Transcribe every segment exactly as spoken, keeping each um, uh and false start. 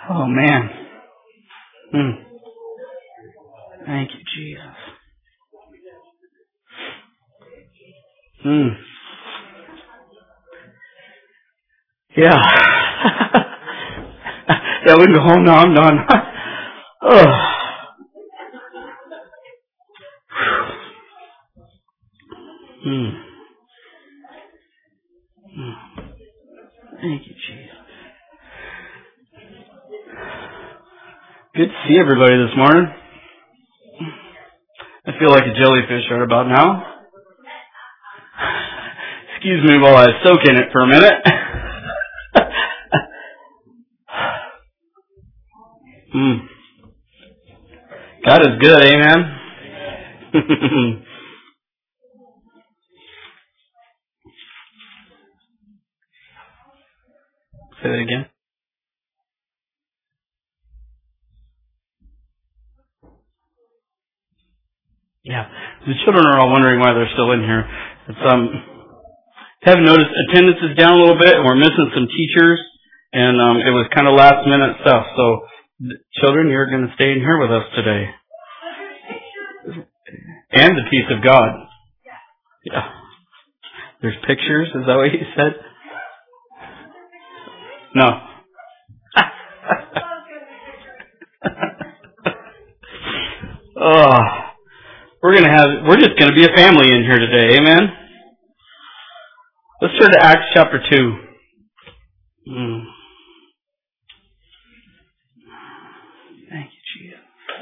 Oh, man. Hmm. Thank you, Jesus. Hmm. Yeah. Yeah, we can go home now. I'm done. Oh. Hmm. Hmm. Thank you, Jesus. Good to see everybody this morning. I feel like a jellyfish right about now. Excuse me while I soak in it for a minute. mm. God is good, amen? Say that again. Yeah, the children are all wondering why they're still in here. It's, um, haven't noticed attendance is down a little bit, and we're missing some teachers, and um, it was kind of last minute stuff. So, children, you're going to stay in here with us today, and the peace of God. Yeah, there's pictures. Is that what you said? No. Oh. We're gonna have. We're just gonna be a family in here today. Amen. Let's turn to Acts chapter two. Mm. Thank you, Jesus.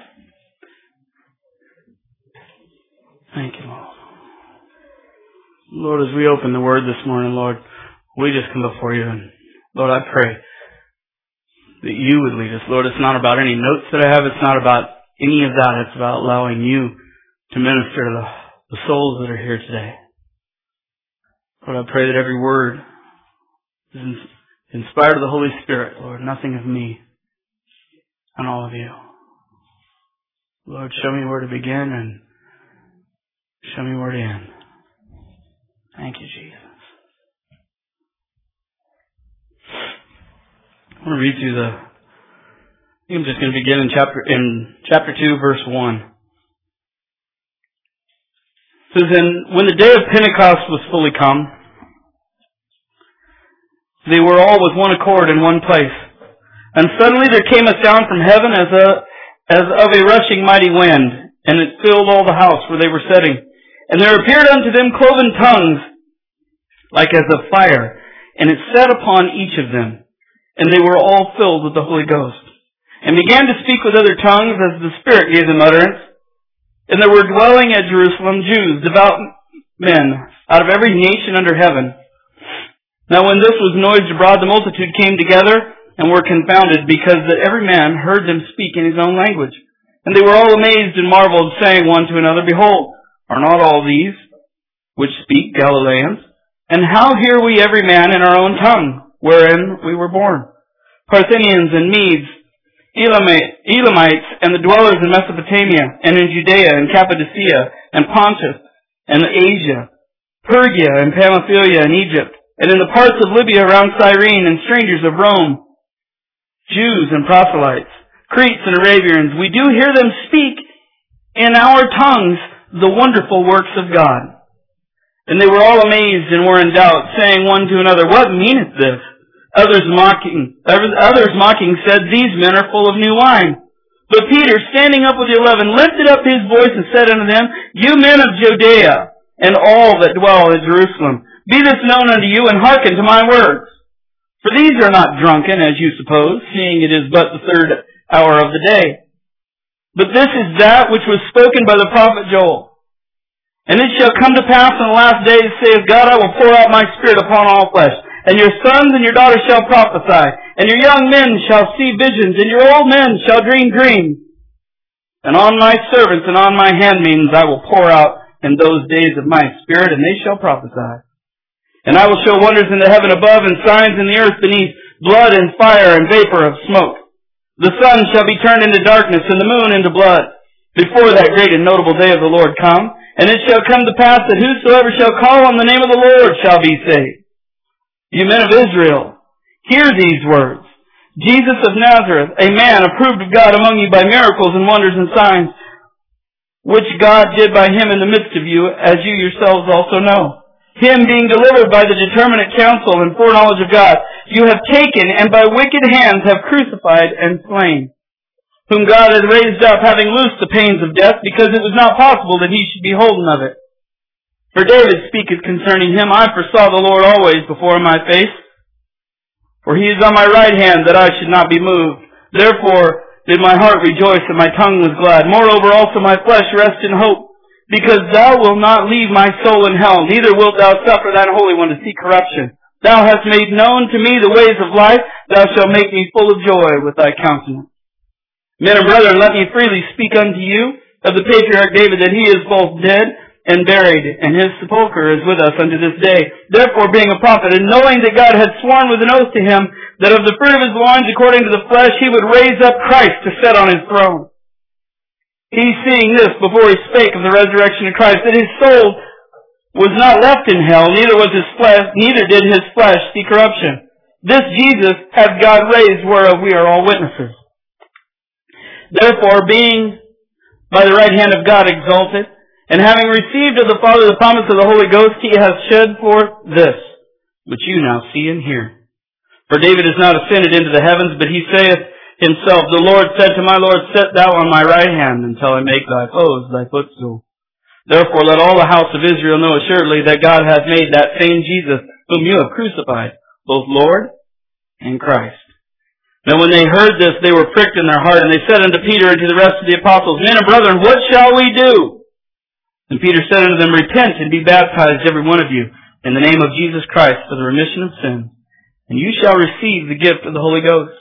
Thank you, Lord. Lord, as we open the Word this morning, Lord, we just come before you, and Lord, I pray that you would lead us. Lord, it's not about any notes that I have. It's not about any of that. It's about allowing you to minister to the, the souls that are here today. Lord, I pray that every word is inspired of the Holy Spirit, Lord, nothing of me and all of you. Lord, show me where to begin and show me where to end. Thank you, Jesus. I want to read through the, I think I'm just going to begin in chapter, in chapter two, verse one. It says, "And when the day of Pentecost was fully come, they were all with one accord in one place. And suddenly there came a sound from heaven as a as of a rushing mighty wind, and it filled all the house where they were sitting. And there appeared unto them cloven tongues, like as of fire, and it sat upon each of them. And they were all filled with the Holy Ghost, and began to speak with other tongues as the Spirit gave them utterance. And there were dwelling at Jerusalem Jews, devout men, out of every nation under heaven. Now when this was noised abroad, the multitude came together, and were confounded, because that every man heard them speak in his own language. And they were all amazed and marveled, saying one to another, Behold, are not all these which speak Galileans? And how hear we every man in our own tongue, wherein we were born? Parthians and Medes, Elamites, and the dwellers in Mesopotamia, and in Judea, and Cappadocia, and Pontus, and Asia, Pergia, and Pamphylia, and Egypt, and in the parts of Libya around Cyrene, and strangers of Rome, Jews and proselytes, Cretes and Arabians, we do hear them speak in our tongues the wonderful works of God. And they were all amazed and were in doubt, saying one to another, What meaneth this? Others mocking, others mocking said, These men are full of new wine. But Peter, standing up with the eleven, lifted up his voice and said unto them, You men of Judea, and all that dwell in Jerusalem, be this known unto you, and hearken to my words. For these are not drunken, as you suppose, seeing it is but the third hour of the day. But this is that which was spoken by the prophet Joel. And it shall come to pass in the last days, saith God, I will pour out my Spirit upon all flesh. And your sons and your daughters shall prophesy, and your young men shall see visions, and your old men shall dream dreams. And on my servants and on my handmaidens I will pour out in those days of my Spirit, and they shall prophesy. And I will show wonders in the heaven above, and signs in the earth beneath, blood and fire and vapor of smoke. The sun shall be turned into darkness, and the moon into blood, before that great and notable day of the Lord come. And it shall come to pass that whosoever shall call on the name of the Lord shall be saved. You men of Israel, hear these words. Jesus of Nazareth, a man approved of God among you by miracles and wonders and signs, which God did by him in the midst of you, as you yourselves also know. Him being delivered by the determinate counsel and foreknowledge of God, you have taken and by wicked hands have crucified and slain, whom God had raised up, having loosed the pains of death, because it was not possible that he should be holden of it. For David speaketh concerning him, I foresaw the Lord always before my face, for he is on my right hand, that I should not be moved. Therefore did my heart rejoice, and my tongue was glad. Moreover also my flesh rest in hope, because thou wilt not leave my soul in hell, neither wilt thou suffer thine Holy One to see corruption. Thou hast made known to me the ways of life, thou shalt make me full of joy with thy countenance. Men and brethren, let me freely speak unto you of the patriarch David, that he is both dead and buried, and his sepulchre is with us unto this day. Therefore, being a prophet, and knowing that God had sworn with an oath to him, that of the fruit of his loins, according to the flesh, he would raise up Christ to sit on his throne. He, seeing this, before he spake of the resurrection of Christ, that his soul was not left in hell, neither was his flesh, neither did his flesh see corruption. This Jesus hath God raised, whereof we are all witnesses. Therefore, being by the right hand of God exalted, and having received of the Father the promise of the Holy Ghost, he hath shed forth this, which you now see and hear. For David is not ascended into the heavens, but he saith himself, the Lord said to my Lord, sit thou on my right hand, until I make thy foes thy footstool. Therefore let all the house of Israel know assuredly that God hath made that same Jesus, whom you have crucified, both Lord and Christ. Now when they heard this, they were pricked in their heart, and they said unto Peter and to the rest of the apostles, Men and brethren, what shall we do? And Peter said unto them, Repent and be baptized, every one of you, in the name of Jesus Christ, for the remission of sins, and you shall receive the gift of the Holy Ghost.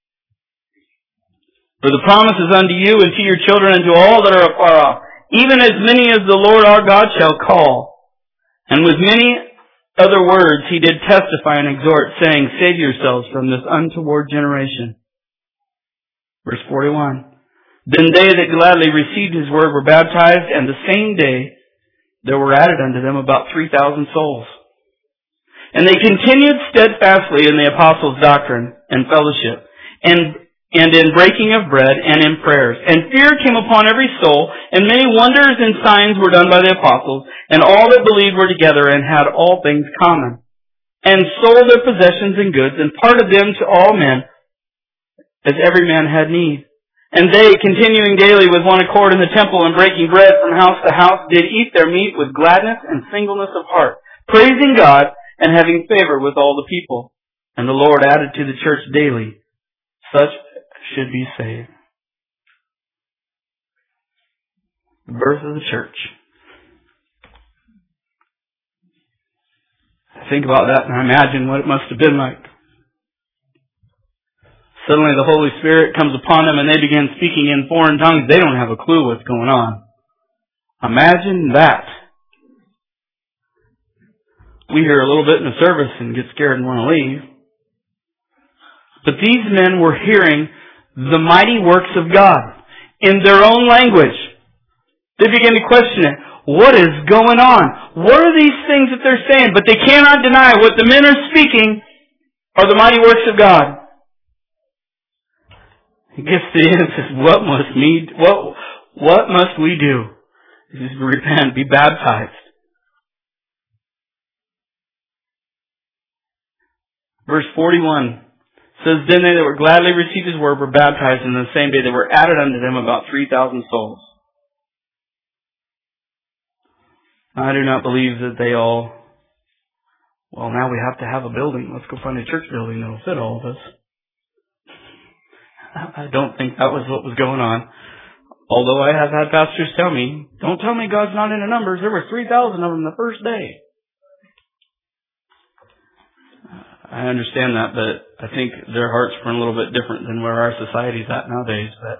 For the promise is unto you and to your children and to all that are afar off, even as many as the Lord our God shall call. And with many other words he did testify and exhort, saying, Save yourselves from this untoward generation. Verse forty-one. Then they that gladly received his word were baptized, and the same day there were added unto them about three thousand souls. And they continued steadfastly in the apostles' doctrine and fellowship, and and in breaking of bread, and in prayers. And fear came upon every soul, and many wonders and signs were done by the apostles, and all that believed were together, and had all things common, and sold their possessions and goods, and parted them to all men, as every man had need. And they, continuing daily with one accord in the temple, and breaking bread from house to house, did eat their meat with gladness and singleness of heart, praising God, and having favor with all the people. And the Lord added to the church daily such should be saved. The birth of the church. I think about that and I imagine what it must have been like. Suddenly the Holy Spirit comes upon them and they begin speaking in foreign tongues. They don't have a clue what's going on. Imagine that. We hear a little bit in the service and get scared and want to leave. But these men were hearing the mighty works of God in their own language. They begin to question it. What is going on? What are these things that they're saying? But they cannot deny what the men are speaking are the mighty works of God. It gets to the end and says, what must we, what, what must we do? It is repent, be baptized. Verse forty-one says, Then they that were gladly received his word were baptized, and the same day there were added unto them about three thousand souls. I do not believe that they all, well, now we have to have a building. Let's go find a church building that will fit all of us. I don't think that was what was going on. Although I have had pastors tell me, don't tell me God's not into numbers. There were three thousand of them the first day. I understand that, but I think their hearts were a little bit different than where our society's at nowadays. But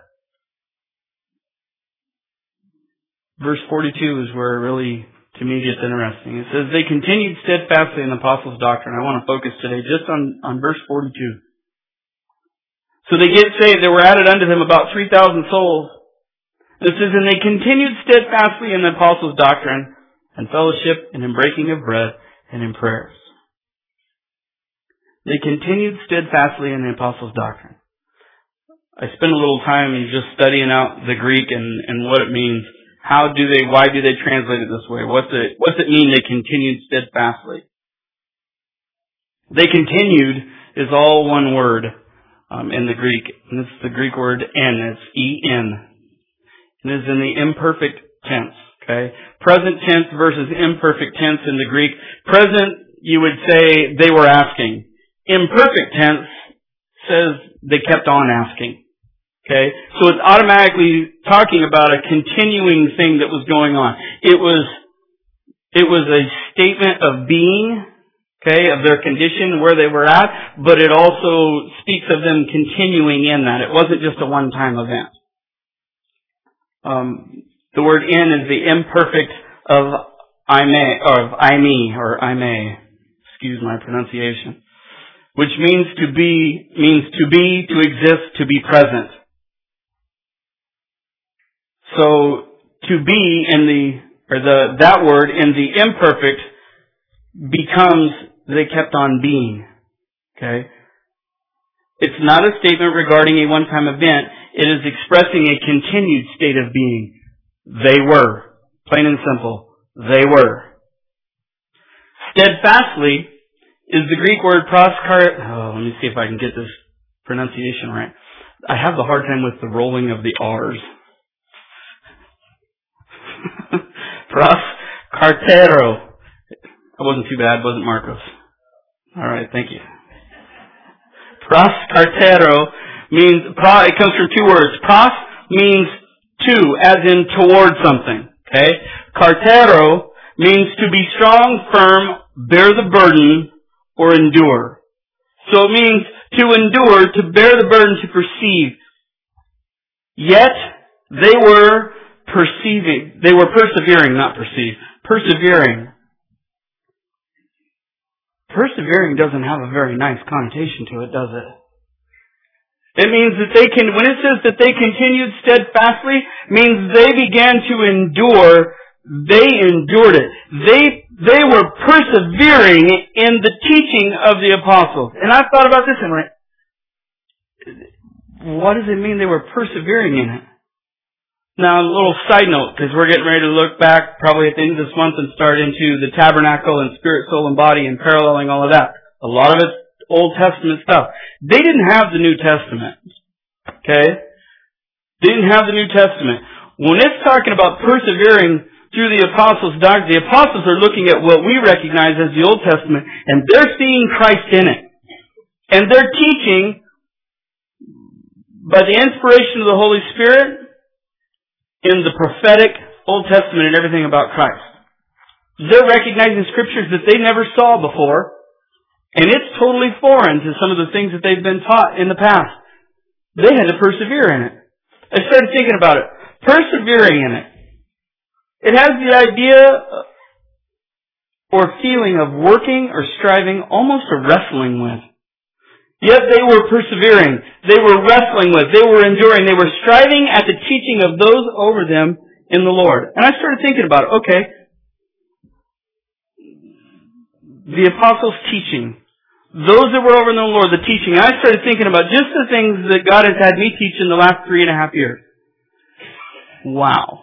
verse forty-two is where it really, to me, gets interesting. It says, They continued steadfastly in the apostles' doctrine. I want to focus today just on, on verse forty-two. So they get saved. There were added unto them about three thousand souls. It says, And they continued steadfastly in the apostles' doctrine and fellowship and in breaking of bread and in prayers. They continued steadfastly in the apostles' doctrine. I spent a little time just studying out the Greek and, and what it means. How do they, why do they translate it this way? What's it, what's it mean they continued steadfastly? They continued is all one word um, in the Greek. And it's the Greek word en. It's E N. It is in the imperfect tense. Okay? Present tense versus imperfect tense in the Greek. Present, you would say they were asking. Imperfect tense says they kept on asking. Okay? So it's automatically talking about a continuing thing that was going on. It was, it was a statement of being, okay, of their condition, where they were at, but it also speaks of them continuing in that. It wasn't just a one-time event. Um, the word in is the imperfect of I may, or of I me, or I may. Excuse my pronunciation. Which means to be, means to be, to exist, to be present. So, to be in the, or the, that word in the imperfect becomes they kept on being. Okay? It's not a statement regarding a one-time event. It is expressing a continued state of being. They were. Plain and simple. They were. Steadfastly is the Greek word proskar. Oh, let me see if I can get this pronunciation right. I have the hard time with the rolling of the R's. Proskartero. That wasn't too bad, wasn't Marcos? Alright, thank you. Proskartero means, it comes from two words. Pros means to, as in toward something. Okay? Kartero means to be strong, firm, bear the burden, or endure. So it means to endure, to bear the burden, to perceive. Yet, they were perceiving, they were persevering, not perceive, persevering. Persevering doesn't have a very nice connotation to it, does it? It means that they can, when it says that they continued steadfastly, means they began to endure, they endured it. They, they were persevering in the teaching of the apostles. And I thought about this and went, what does it mean they were persevering in it? Now, a little side note, because we're getting ready to look back probably at the end of this month and start into the tabernacle and spirit, soul, and body and paralleling all of that. A lot of it's Old Testament stuff. They didn't have the New Testament. Okay? They didn't have the New Testament. When it's talking about persevering through the apostles' doctrine, the apostles are looking at what we recognize as the Old Testament, and they're seeing Christ in it. And they're teaching by the inspiration of the Holy Spirit in the prophetic Old Testament and everything about Christ. They're recognizing scriptures that they never saw before, and it's totally foreign to some of the things that they've been taught in the past. They had to persevere in it. I started thinking about it. Persevering in it. It has the idea or feeling of working or striving, almost a wrestling with. Yet they were persevering. They were wrestling with. They were enduring. They were striving at the teaching of those over them in the Lord. And I started thinking about it. Okay. The apostles' teaching. Those that were over in the Lord, the teaching. I started thinking about just the things that God has had me teach in the last three and a half years. Wow.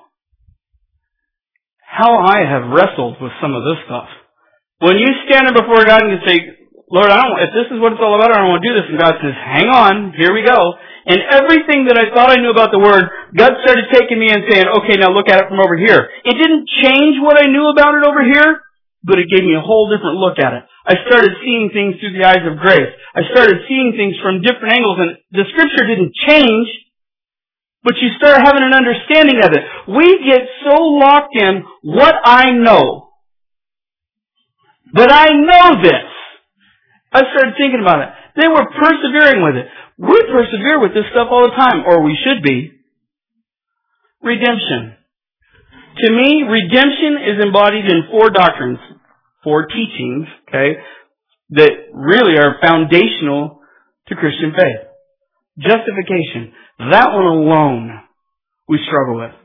How I have wrestled with some of this stuff. When you stand before God and you say, Lord, I don't, if this is what it's all about, I don't want to do this. And God says, hang on, here we go. And everything that I thought I knew about the Word, God started taking me and saying, okay, now look at it from over here. It didn't change what I knew about it over here, but it gave me a whole different look at it. I started seeing things through the eyes of grace. I started seeing things from different angles, and the Scripture didn't change, but you start having an understanding of it. We get so locked in what I know. But I know this. I started thinking about it. They were persevering with it. We persevere with this stuff all the time, or we should be. Redemption. To me, redemption is embodied in four doctrines, four teachings, okay, that really are foundational to Christian faith. Justification. That one alone we struggle with.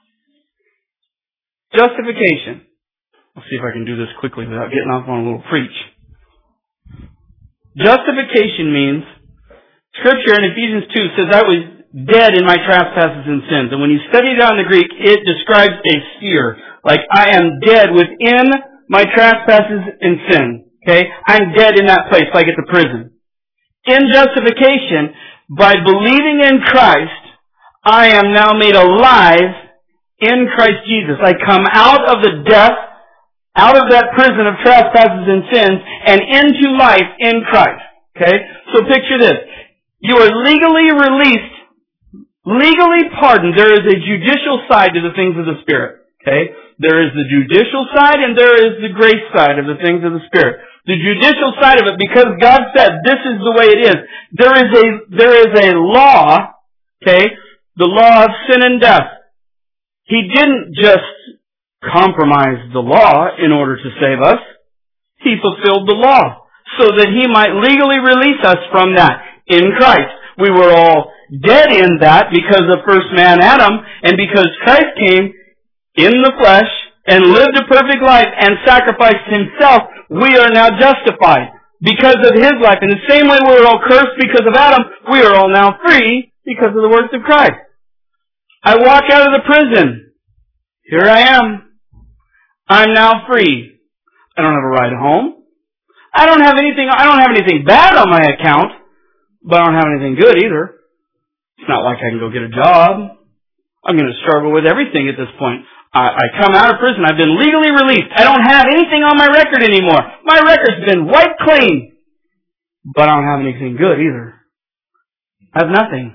Justification. I'll see if I can do this quickly without getting off on a little preach. Justification means, Scripture in Ephesians two says that we, dead in my trespasses and sins. And when you study it out in the Greek, it describes a sphere. Like, I am dead within my trespasses and sin. Okay? I'm dead in that place, like at the prison. In justification, by believing in Christ, I am now made alive in Christ Jesus. I come out of the death, out of that prison of trespasses and sins, and into life in Christ. Okay? So picture this. You are legally released, legally pardoned. There is a judicial side to the things of the Spirit. Okay? There is the judicial side and there is the grace side of the things of the Spirit. The judicial side of it, because God said this is the way it is. There is a, there is a law, okay? The law of sin and death. He didn't just compromise the law in order to save us. He fulfilled the law so that He might legally release us from that in Christ. We were all dead in that because of first man Adam, and because Christ came in the flesh and lived a perfect life and sacrificed Himself, we are now justified because of His life. In the same way we were all cursed because of Adam, we are all now free because of the works of Christ. I walk out of the prison. Here I am. I'm now free. I don't have a ride home. I don't have anything, I don't have anything bad on my account, but I don't have anything good either. It's not like I can go get a job. I'm going to struggle with everything at this point. I, I come out of prison. I've been legally released. I don't have anything on my record anymore. My record's been wiped clean. But I don't have anything good either. I have nothing.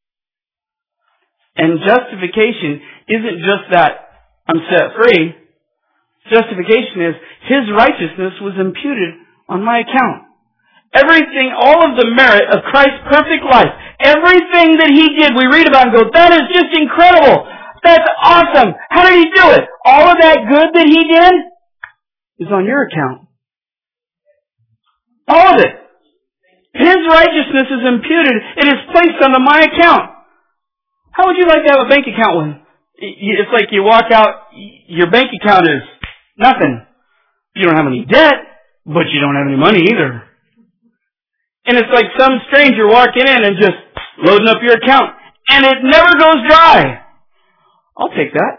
And justification isn't just that I'm set free. Justification is His righteousness was imputed on my account. Everything, all of the merit of Christ's perfect life, everything that He did, we read about and go, that is just incredible. That's awesome. How did He do it? All of that good that He did is on your account. All of it. His righteousness is imputed. It is placed onto my account. How would you like to have a bank account when it's like you walk out, your bank account is nothing. You don't have any debt, but you don't have any money either. And it's like some stranger walking in and just loading up your account. And it never goes dry. I'll take that.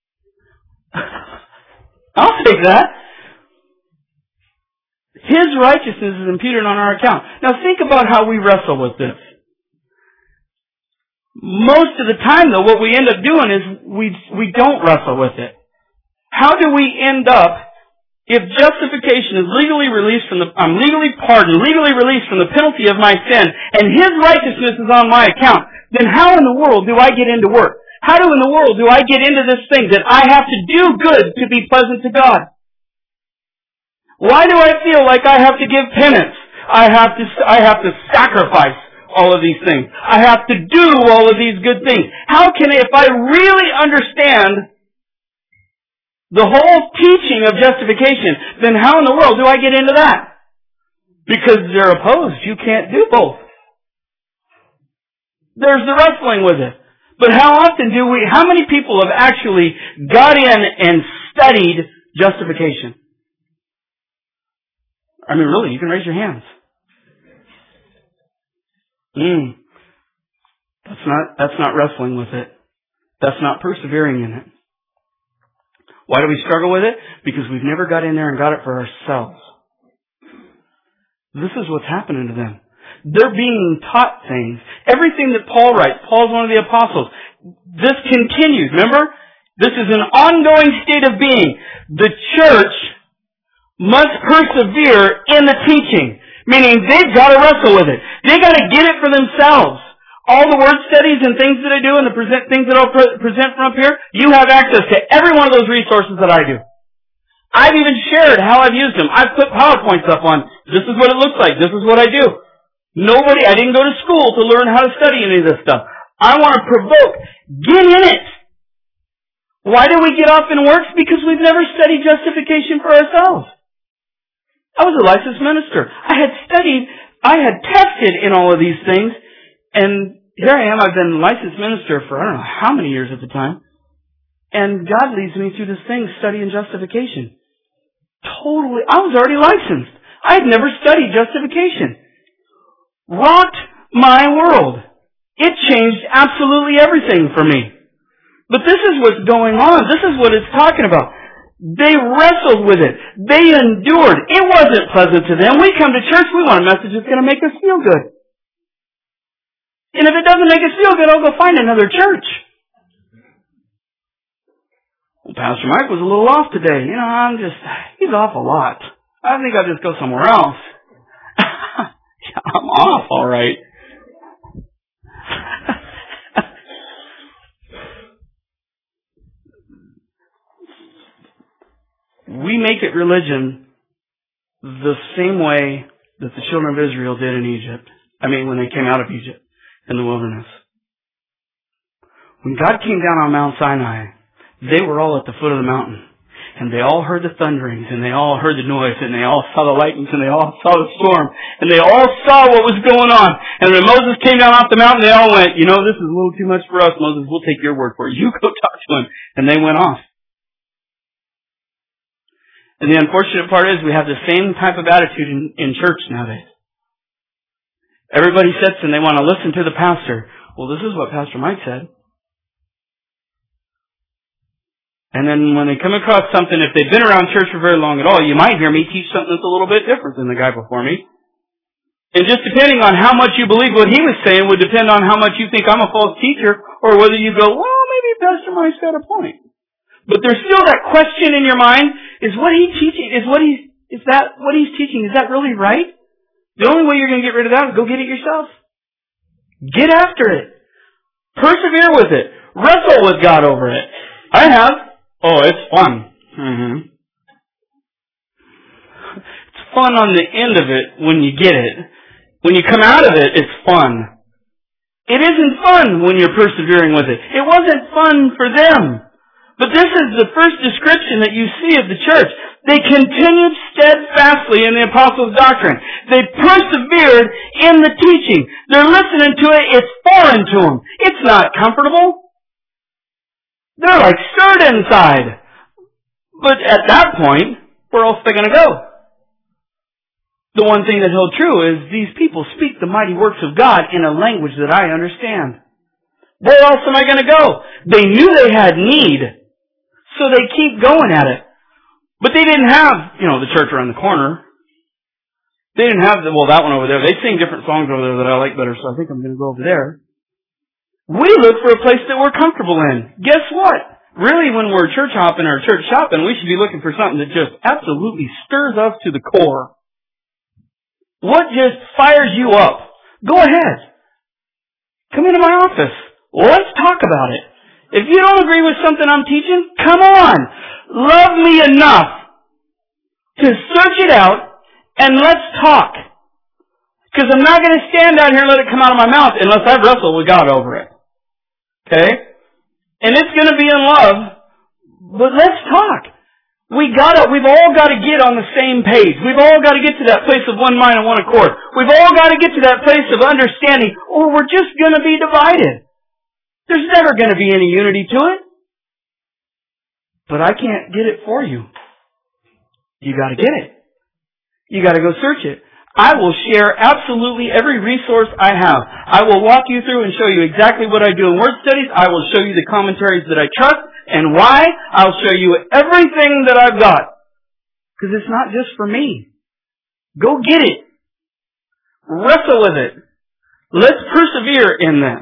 I'll take that. His righteousness is imputed on our account. Now think about how we wrestle with this. Most of the time, though, what we end up doing is we we don't wrestle with it. How do we end up, if justification is legally released from the, I'm legally pardoned, legally released from the penalty of my sin, and His righteousness is on my account, then how in the world do I get into work? How do in the world do I get into this thing that I have to do good to be pleasant to God? Why do I feel like I have to give penance? I have to, I have to sacrifice all of these things. I have to do all of these good things. How can I, if I really understand the whole teaching of justification, then how in the world do I get into that? Because they're opposed. You can't do both. There's the wrestling with it. But how often do we, how many people have actually got in and studied justification? I mean, really, you can raise your hands. Mm. That's not, that's not wrestling with it. That's not persevering in it. Why do we struggle with it? Because we've never got in there and got it for ourselves. This is what's happening to them. They're being taught things. Everything that Paul writes, Paul's one of the apostles. This continues. Remember? This is an ongoing state of being. The church must persevere in the teaching. Meaning they've got to wrestle with it. They've got to get it for themselves. All the word studies and things that I do and the present, things that I'll pre- present from up here, you have access to every one of those resources that I do. I've even shared how I've used them. I've put PowerPoints up on, this is what it looks like, this is what I do. Nobody, I didn't go to school to learn how to study any of this stuff. I want to provoke. Get in it. Why do we get off in works? Because we've never studied justification for ourselves. I was a licensed minister. I had studied, I had tested in all of these things, and here I am, I've been a licensed minister for I don't know how many years at the time, and God leads me through this thing, studying justification. Totally, I was already licensed. I had never studied justification. Rocked my world. It changed absolutely everything for me. But this is what's going on. This is what it's talking about. They wrestled with it. They endured. It wasn't pleasant to them. We come to church, we want a message that's going to make us feel good. And if it doesn't make us feel good, I'll go find another church. Well, Pastor Mike was a little off today. You know, I'm just, he's off a lot. I think I'll just go somewhere else. I'm off, all right. We make it religion the same way that the children of Israel did in Egypt. I mean, when they came out of Egypt in the wilderness. When God came down on Mount Sinai, they were all at the foot of the mountain. And they all heard the thunderings, and they all heard the noise, and they all saw the lightnings, and they all saw the storm, and they all saw what was going on. And when Moses came down off the mountain, they all went, you know, this is a little too much for us, Moses. We'll take your word for it. You go talk to him. And they went off. And the unfortunate part is we have the same type of attitude in, in church nowadays. Everybody sits and they want to listen to the pastor. Well, this is what Pastor Mike said. And then when they come across something, if they've been around church for very long at all, you might hear me teach something that's a little bit different than the guy before me. And just depending on how much you believe what he was saying would depend on how much you think I'm a false teacher, or whether you go, well, maybe Pastor Mike's got a point. But there's still that question in your mind, is what he teaching, is what he's, is that, what he's teaching, is that really right? The only way you're going to get rid of that is go get it yourself. Get after it. Persevere with it. Wrestle with God over it. I have. Oh, it's fun. Mm-hmm. It's fun on the end of it when you get it. When you come out of it, it's fun. It isn't fun when you're persevering with it. It wasn't fun for them. But this is the first description that you see of the church. They continued steadfastly in the apostles' doctrine. They persevered in the teaching. They're listening to it. It's foreign to them. It's not comfortable. They're like stirred inside. But at that point, where else are they going to go? The one thing that held true is these people speak the mighty works of God in a language that I understand. Where else am I going to go? They knew they had need. So they keep going at it. But they didn't have, you know, the church around the corner. They didn't have, the, well, that one over there. They sing different songs over there that I like better, so I think I'm going to go over there. We look for a place that we're comfortable in. Guess what? Really, when we're church hopping or church shopping, we should be looking for something that just absolutely stirs us to the core. What just fires you up? Go ahead. Come into my office. Let's talk about it. If you don't agree with something I'm teaching, come on. Love me enough to search it out and let's talk. Because I'm not going to stand down here and let it come out of my mouth unless I wrestle with God over it. Okay? And it's going to be in love, but let's talk. We gotta, we've all got to get on the same page. We've all got to get to that place of one mind and one accord. We've all got to get to that place of understanding, or we're just going to be divided. There's never going to be any unity to it. But I can't get it for you. You got to get it. You got to go search it. I will share absolutely every resource I have. I will walk you through and show you exactly what I do in word studies. I will show you the commentaries that I trust and why. I'll show you everything that I've got. Because it's not just for me. Go get it. Wrestle with it. Let's persevere in this.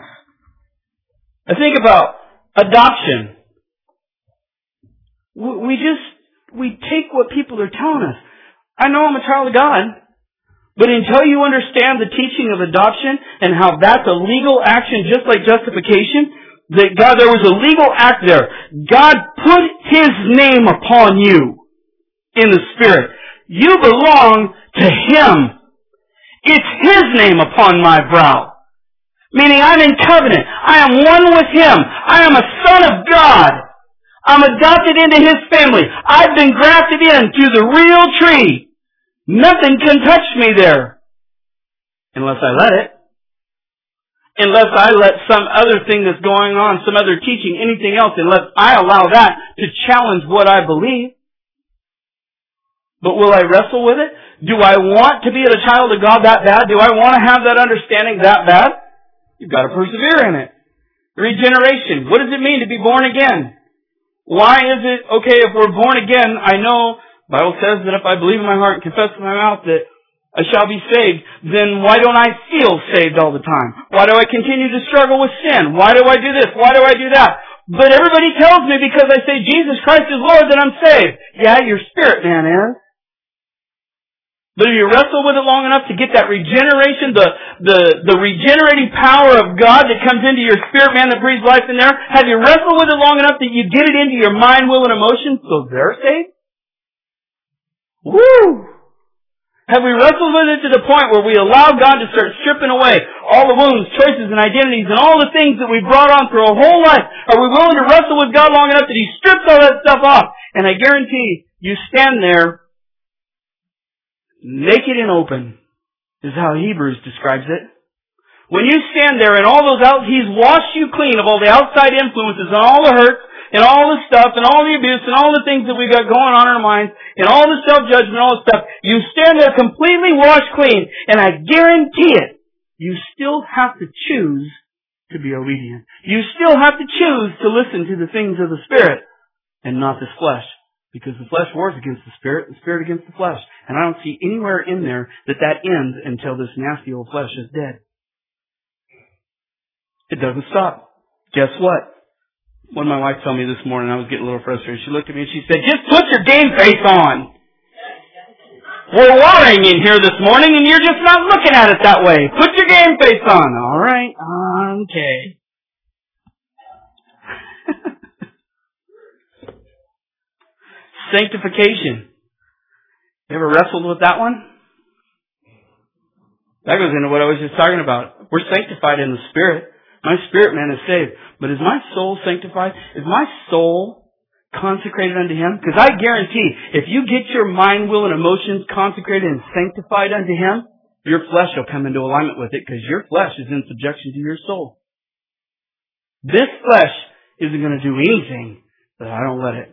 I think about adoption. We just, we take what people are telling us. I know I'm a child of God, but until you understand the teaching of adoption and how that's a legal action just like justification, that God, there was a legal act there. God put His name upon you in the Spirit. You belong to Him. It's His name upon my brow. Meaning I'm in covenant. I am one with Him. I am a son of God. I'm adopted into His family. I've been grafted into the real tree. Nothing can touch me there. Unless I let it. Unless I let some other thing that's going on, some other teaching, anything else, unless I allow that to challenge what I believe. But will I wrestle with it? Do I want to be a child of God that bad? Do I want to have that understanding that bad? You've got to persevere in it. Regeneration. What does it mean to be born again? Why is it, okay, if we're born again, I know, the Bible says that if I believe in my heart and confess with my mouth that I shall be saved, then why don't I feel saved all the time? Why do I continue to struggle with sin? Why do I do this? Why do I do that? But everybody tells me because I say Jesus Christ is Lord that I'm saved. Yeah, your spirit man is. But if you wrestle with it long enough to get that regeneration, the, the, the regenerating power of God that comes into your spirit man that breathes life in there, have you wrestled with it long enough that you get it into your mind, will, and emotions so they're saved? Woo! Have we wrestled with it to the point where we allow God to start stripping away all the wounds, choices, and identities, and all the things that we brought on through our whole life? Are we willing to wrestle with God long enough that He strips all that stuff off? And I guarantee you stand there naked and open, is how Hebrews describes it. When you stand there and all those out, He's washed you clean of all the outside influences and all the hurts and all the stuff and all the abuse and all the things that we've got going on in our minds and all the self-judgment and all the stuff. You stand there completely washed clean, and I guarantee it, you still have to choose to be obedient. You still have to choose to listen to the things of the Spirit and not this flesh. Because the flesh wars against the Spirit, the Spirit against the flesh. And I don't see anywhere in there that that ends until this nasty old flesh is dead. It doesn't stop. Guess what? When my wife told me this morning, I was getting a little frustrated. She looked at me and she said, just put your game face on. We're warring in here this morning and you're just not looking at it that way. Put your game face on. All right. Okay. Sanctification. You ever wrestled with that one? That goes into what I was just talking about. We're sanctified in the Spirit. My spirit man is saved. But is my soul sanctified? Is my soul consecrated unto Him? Because I guarantee, if you get your mind, will, and emotions consecrated and sanctified unto Him, your flesh will come into alignment with it because your flesh is in subjection to your soul. This flesh isn't going to do anything that I don't let it.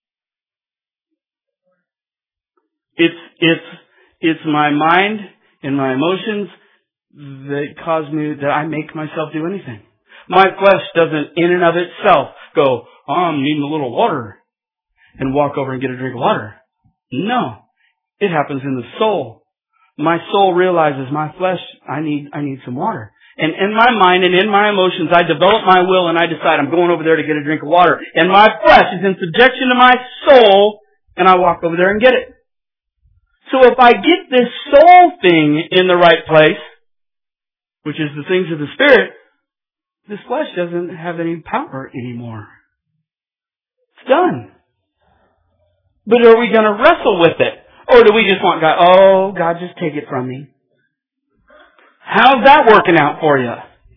It's, it's, it's my mind and my emotions that cause me, that I make myself do anything. My flesh doesn't in and of itself go, oh, I'm needing a little water and walk over and get a drink of water. No. It happens in the soul. My soul realizes my flesh, I need, I need some water. And in my mind and in my emotions, I develop my will and I decide I'm going over there to get a drink of water. And my flesh is in subjection to my soul and I walk over there and get it. So if I get this soul thing in the right place, which is the things of the Spirit, this flesh doesn't have any power anymore. It's done. But are we going to wrestle with it? Or do we just want God, oh, God, just take it from me? How's that working out for you?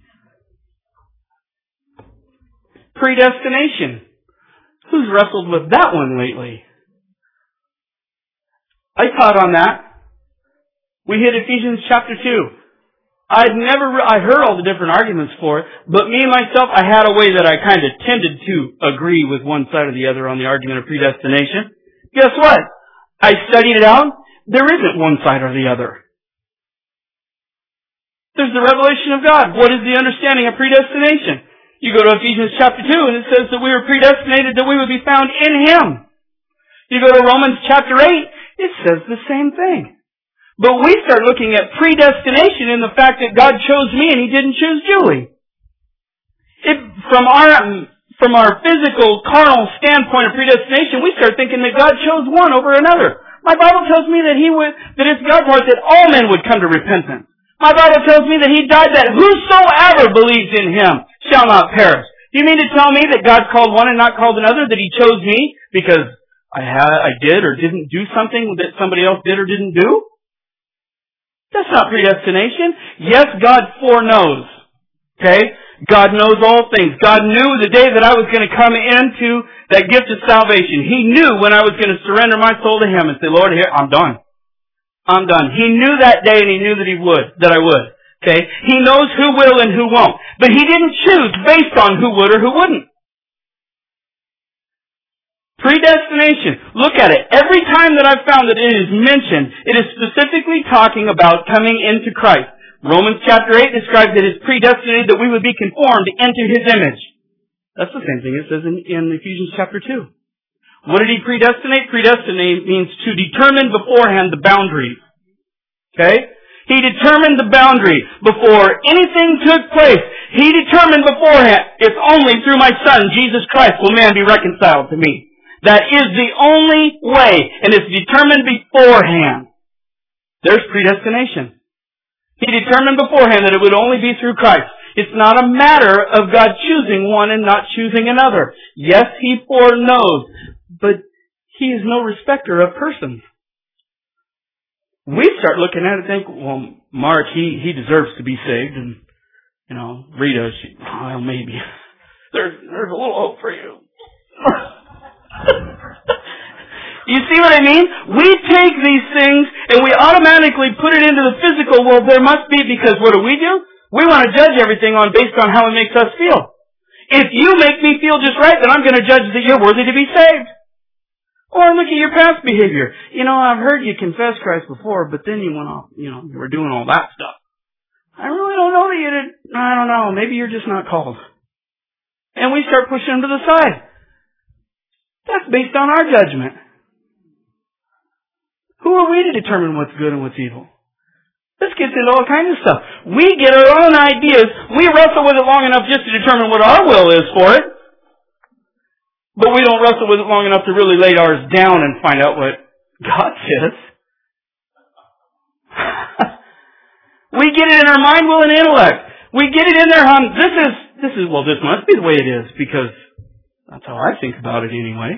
Predestination. Who's wrestled with that one lately? I taught on that. We hit Ephesians chapter two. I'd never, I heard all the different arguments for it, but me myself, I had a way that I kind of tended to agree with one side or the other on the argument of predestination. Guess what? I studied it out. There isn't one side or the other. There's the revelation of God. What is the understanding of predestination? You go to Ephesians chapter two and it says that we were predestinated that we would be found in Him. You go to Romans chapter eight, it says the same thing. But we start looking at predestination in the fact that God chose me and He didn't choose Julie. It, from our from our physical, carnal standpoint of predestination, we start thinking that God chose one over another. My Bible tells me that He would, that it's God's heart that all men would come to repentance. My Bible tells me that He died that whosoever believes in Him shall not perish. Do you mean to tell me that God called one and not called another, that He chose me because I had, I did or didn't do something that somebody else did or didn't do? That's not predestination. Yes, God foreknows. Okay? God knows all things. God knew the day that I was going to come into that gift of salvation. He knew when I was going to surrender my soul to Him and say, Lord, here, I'm done. I'm done. He knew that day and He knew that He would, that I would. Okay? He knows who will and who won't. But He didn't choose based on who would or who wouldn't. Predestination. Look at it. Every time that I've found that it is mentioned, it is specifically talking about coming into Christ. Romans chapter eight describes it as predestinated that we would be conformed into His image. That's the same thing it says in, in Ephesians chapter two. What did He predestinate? Predestinate means to determine beforehand the boundaries. Okay? He determined the boundary before anything took place. He determined beforehand, it's only through my Son, Jesus Christ, will man be reconciled to me. That is the only way, and it's determined beforehand. There's predestination. He determined beforehand that it would only be through Christ. It's not a matter of God choosing one and not choosing another. Yes, He foreknows, but He is no respecter of persons. We start looking at it and think, well, Mark, he, he deserves to be saved, and, you know, Rita, she, well, maybe. There's, there's a little hope for you. You see what I mean? We take these things and we automatically put it into the physical. Well, there must be, because what do we do? We want to judge everything on based on how it makes us feel. If you make me feel just right, then I'm going to judge that you're worthy to be saved. Or look at your past behavior. You know, I've heard you confess Christ before, but then you went off, you know, you were doing all that stuff. I really don't know that you did. I don't know. Maybe you're just not called. And we start pushing them to the side. That's based on our judgment. Who are we to determine what's good and what's evil? This gets into all kinds of stuff. We get our own ideas. We wrestle with it long enough just to determine what our will is for it. But we don't wrestle with it long enough to really lay ours down and find out what God says. We get it in our mind, will, and intellect. We get it in there, hon. This is, this is, well, this must be the way it is, because that's how I think about it anyway.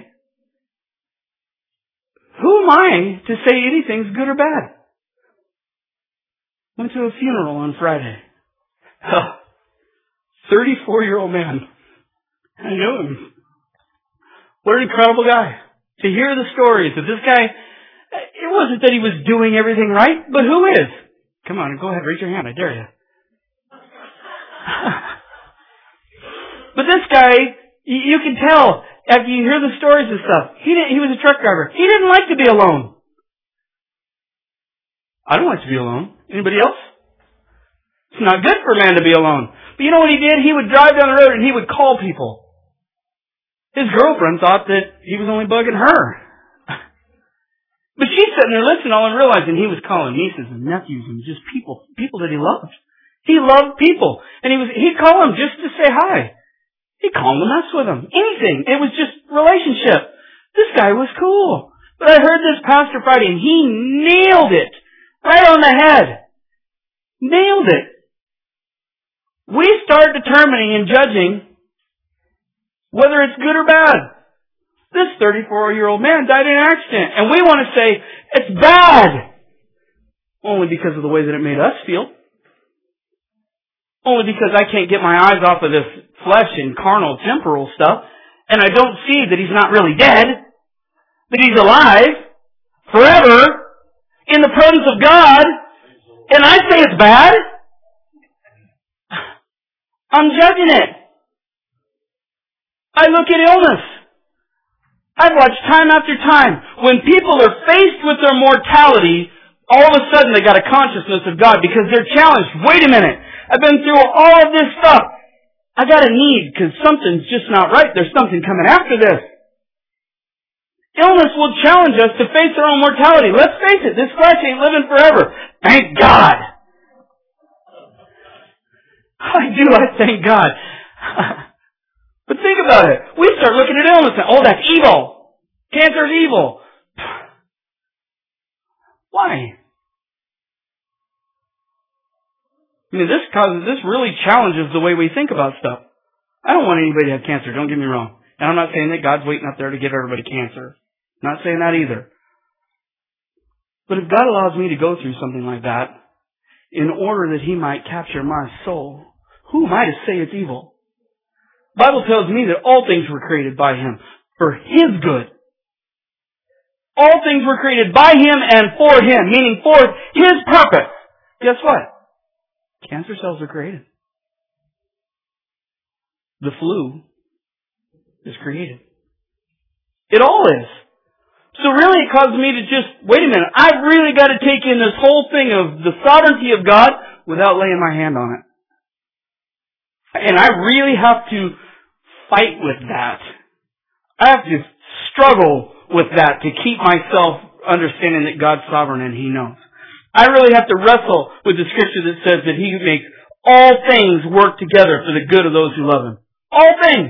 Who am I to say anything's good or bad? Went to a funeral on Friday. thirty-four-year-old man. I know him. What an incredible guy. To hear the stories of this guy, it wasn't that he was doing everything right, but who is? Come on, go ahead, raise your hand, I dare you. But this guy, you can tell, after you hear the stories and stuff, he didn't, he was a truck driver. He didn't like to be alone. I don't like to be alone. Anybody else? It's not good for a man to be alone. But you know what he did? He would drive down the road and he would call people. His girlfriend thought that he was only bugging her. But she's sitting there listening all and realizing he was calling nieces and nephews and just people, people that he loved. He loved people. And he was, he'd call them just to say hi. He'd call them to mess with them. Anything. It was just relationship. This guy was cool. But I heard this Pastor Friday and he nailed it. Right on the head. Nailed it. We start determining and judging whether it's good or bad. This thirty-four-year-old man died in an accident, and we want to say, it's bad! Only because of the way that it made us feel. Only because I can't get my eyes off of this flesh and carnal temporal stuff, and I don't see that he's not really dead, that he's alive, forever, in the presence of God, and I say it's bad? I'm judging it. I look at illness. I've watched time after time. When people are faced with their mortality, all of a sudden they got a consciousness of God because they're challenged. Wait a minute. I've been through all of this stuff. I got a need because something's just not right. There's something coming after this. Illness will challenge us to face our own mortality. Let's face it, this flesh ain't living forever. Thank God. I do, I thank God. But think about it. We start looking at illness and, oh, that's evil. Cancer is evil. Why? I mean, this causes, this really challenges the way we think about stuff. I don't want anybody to have cancer, don't get me wrong. And I'm not saying that God's waiting up there to give everybody cancer. I'm not saying that either. But if God allows me to go through something like that, in order that He might capture my soul, who am I to say it's evil? The Bible tells me that all things were created by Him for His good. All things were created by Him and for Him, meaning for His purpose. Guess what? Cancer cells are created. The flu is created. It all is. So really it causes me to just, wait a minute, I've really got to take in this whole thing of the sovereignty of God, without laying my hand on it. And I really have to fight with that. I have to struggle with that to keep myself understanding that God's sovereign and He knows. I really have to wrestle with the scripture that says that He makes all things work together for the good of those who love Him. All things.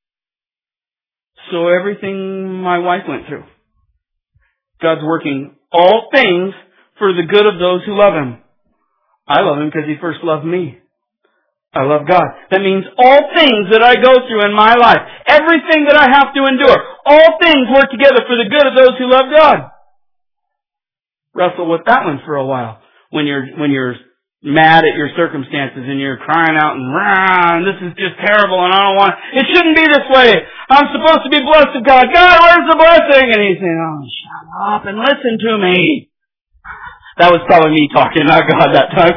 So everything my wife went through, God's working all things for the good of those who love Him. I love Him because He first loved me. I love God. That means all things that I go through in my life, everything that I have to endure, all things work together for the good of those who love God. Wrestle with that one for a while. When you're, when you're mad at your circumstances and you're crying out and, rah, and this is just terrible and I don't want, it shouldn't be this way. I'm supposed to be blessed of God. God, where's the blessing? And He's saying, oh, shut up and listen to me. That was probably me talking, not God that time.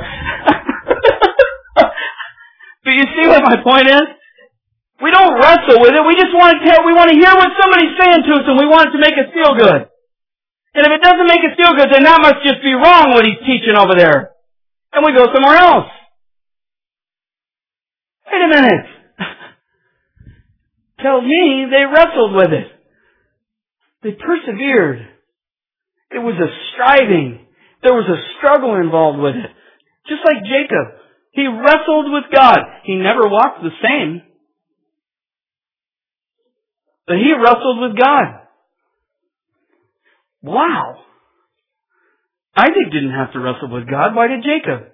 But you see what my point is? We don't wrestle with it. We just want to tell, we want to hear what somebody's saying to us and we want it to make us feel good. And if it doesn't make us feel good, then that must just be wrong what he's teaching over there. And we go somewhere else. Wait a minute. Tell me they wrestled with it. They persevered. It was a striving. There was a struggle involved with it. Just like Jacob. He wrestled with God. He never walked the same. But he wrestled with God. Wow. Isaac didn't have to wrestle with God. Why did Jacob?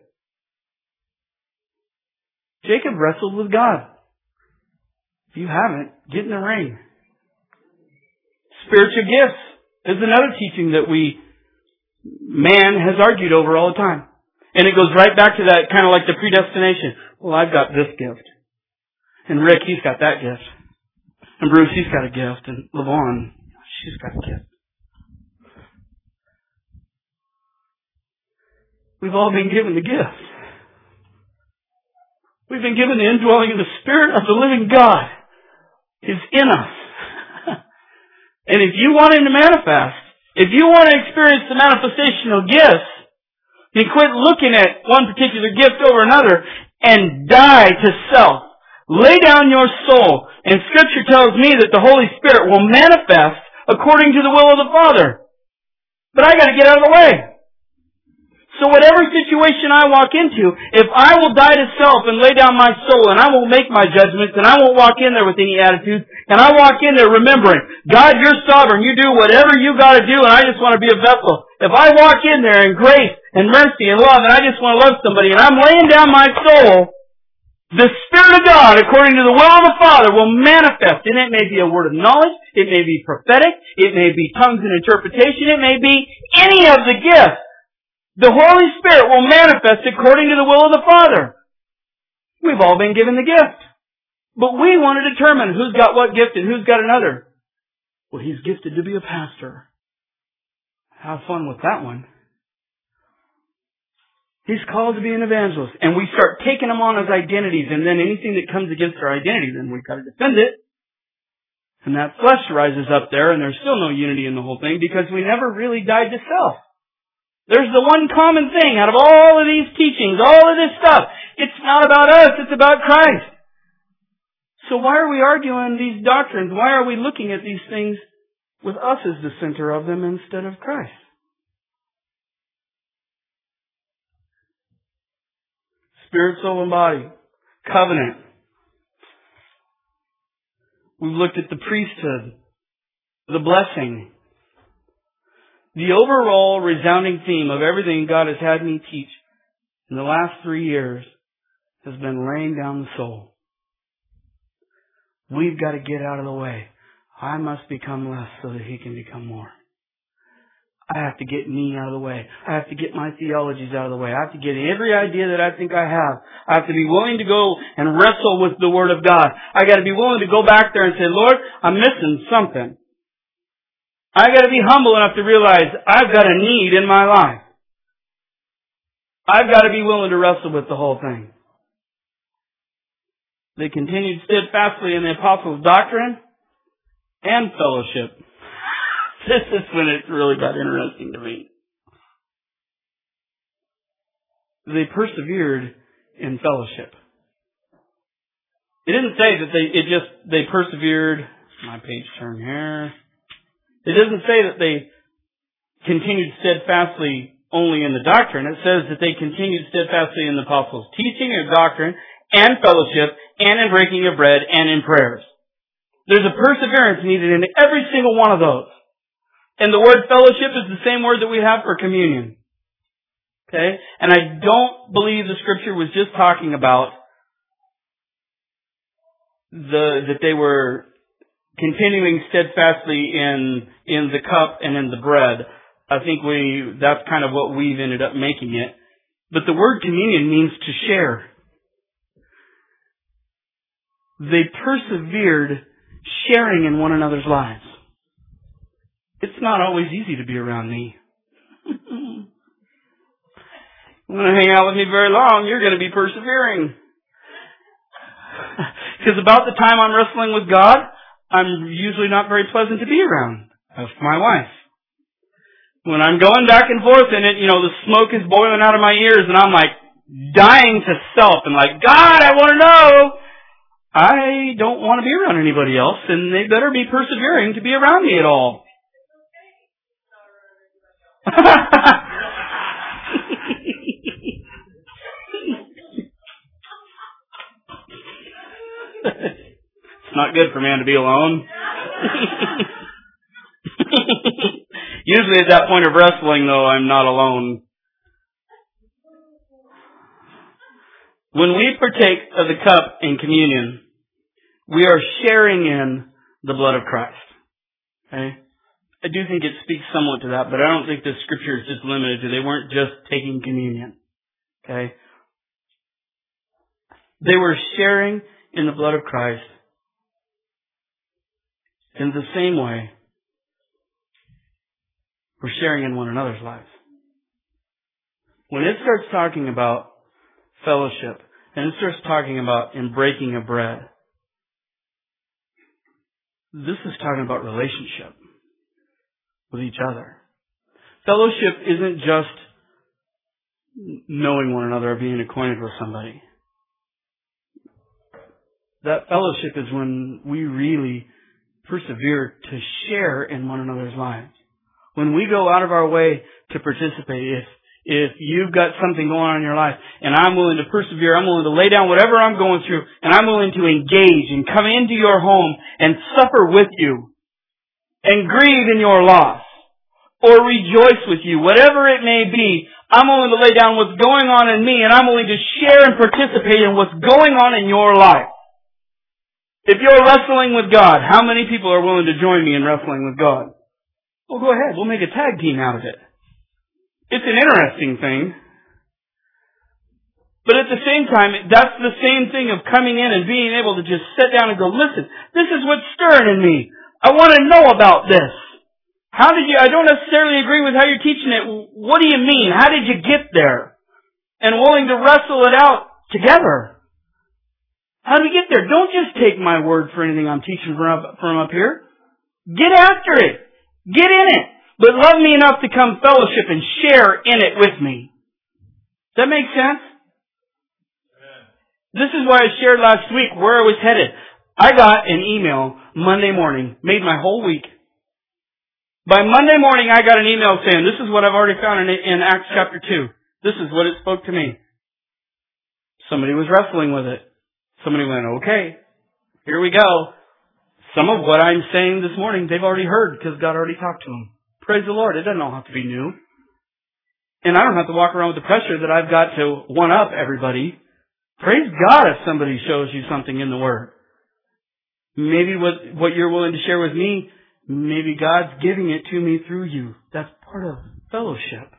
Jacob wrestled with God. If you haven't, get in the ring. Spiritual gifts is another teaching that we, man has argued over all the time. And it goes right back to that kind of like the predestination. Well, I've got this gift. And Rick, he's got that gift. And Bruce, he's got a gift. And LaVon, she's got a gift. We've all been given the gift. We've been given the indwelling of the Spirit of the living God. Is in us. And if you want Him to manifest, if you want to experience the manifestational gifts, you quit looking at one particular gift over another and die to self. Lay down your soul. And Scripture tells me that the Holy Spirit will manifest according to the will of the Father. But I got to get out of the way. So whatever situation I walk into, if I will die to self and lay down my soul and I won't make my judgments and I won't walk in there with any attitudes and I walk in there remembering, God, you're sovereign, you do whatever you got to do and I just want to be a vessel. If I walk in there in grace and mercy and love and I just want to love somebody and I'm laying down my soul, the Spirit of God, according to the will of the Father, will manifest. And it may be a word of knowledge, it may be prophetic, it may be tongues and interpretation, it may be any of the gifts. The Holy Spirit will manifest according to the will of the Father. We've all been given the gift. But we want to determine who's got what gift and who's got another. Well, he's gifted to be a pastor. Have fun with that one. He's called to be an evangelist. And we start taking him on as identities. And then anything that comes against our identity, then we've got to defend it. And that flesh rises up there and there's still no unity in the whole thing because we never really died to self. There's the one common thing out of all of these teachings, all of this stuff. It's not about us, it's about Christ. So why are we arguing these doctrines? Why are we looking at these things with us as the center of them instead of Christ? Spirit, soul, and body. Covenant. We've looked at the priesthood, the blessing. The overall resounding theme of everything God has had me teach in the last three years has been laying down the soul. We've got to get out of the way. I must become less so that He can become more. I have to get me out of the way. I have to get my theologies out of the way. I have to get every idea that I think I have. I have to be willing to go and wrestle with the Word of God. I got to be willing to go back there and say, Lord, I'm missing something. I got to be humble enough to realize I've got a need in my life. I've got to be willing to wrestle with the whole thing. They continued steadfastly in the apostles' doctrine and fellowship. This is when it really got interesting to me. they persevered in fellowship. It didn't say that they, it just, they persevered, my page turn here. It doesn't say that they continued steadfastly only in the doctrine. It says that they continued steadfastly in the apostles' teaching and doctrine and fellowship and in breaking of bread and in prayers. There's a perseverance needed in every single one of those. And the word fellowship is the same word that we have for communion. Okay? And I don't believe the scripture was just talking about the that they were continuing steadfastly in in the cup and in the bread. I think we that's kind of what we've ended up making it. But the word communion means to share. They persevered sharing in one another's lives. It's not always easy to be around me. You want to hang out with me very long, you're going to be persevering. Because about the time I'm wrestling with God, I'm usually not very pleasant to be around. That's my wife. When I'm going back and forth in it, you know, the smoke is boiling out of my ears and I'm like dying to self and like, God, I want to know. I don't want to be around anybody else and they better be persevering to be around me at all. It's not good for man to be alone. Usually at that point of wrestling, though, I'm not alone. When we partake of the cup in communion, we are sharing in the blood of Christ. Okay? I do think it speaks somewhat to that, but I don't think the scripture is just limited to they weren't just taking communion. Okay? They were sharing in the blood of Christ in the same way we're sharing in one another's lives. When it starts talking about fellowship, and it starts talking about in breaking of bread, this is talking about relationship with each other. Fellowship isn't just knowing one another or being acquainted with somebody. That fellowship is when we really persevere to share in one another's lives. When we go out of our way to participate, if if you've got something going on in your life and I'm willing to persevere, I'm willing to lay down whatever I'm going through and I'm willing to engage and come into your home and suffer with you and grieve in your loss or rejoice with you, whatever it may be, I'm willing to lay down what's going on in me and I'm willing to share and participate in what's going on in your life. If you're wrestling with God, how many people are willing to join me in wrestling with God? Well, go ahead. We'll make a tag team out of it. It's an interesting thing. But at the same time, that's the same thing of coming in and being able to just sit down and go, listen, this is what's stirring in me. I want to know about this. How did you, I don't necessarily agree with how you're teaching it. What do you mean? How did you get there? And willing to wrestle it out together. How do we get there? Don't just take my word for anything I'm teaching from up, from up here. Get after it. Get in it. But love me enough to come fellowship and share in it with me. Does that make sense? Amen. This is why I shared last week where I was headed. I got an email Monday morning, made my whole week. By Monday morning, I got an email saying, this is what I've already found in, in Acts chapter two. This is what it spoke to me. Somebody was wrestling with it. Somebody went, okay, here we go. Some of what I'm saying this morning, they've already heard because God already talked to them. Praise the Lord. It doesn't all have to be new. And I don't have to walk around with the pressure that I've got to one-up everybody. Praise God if somebody shows you something in the Word. Maybe what, what you're willing to share with me, maybe God's giving it to me through you. That's part of fellowship.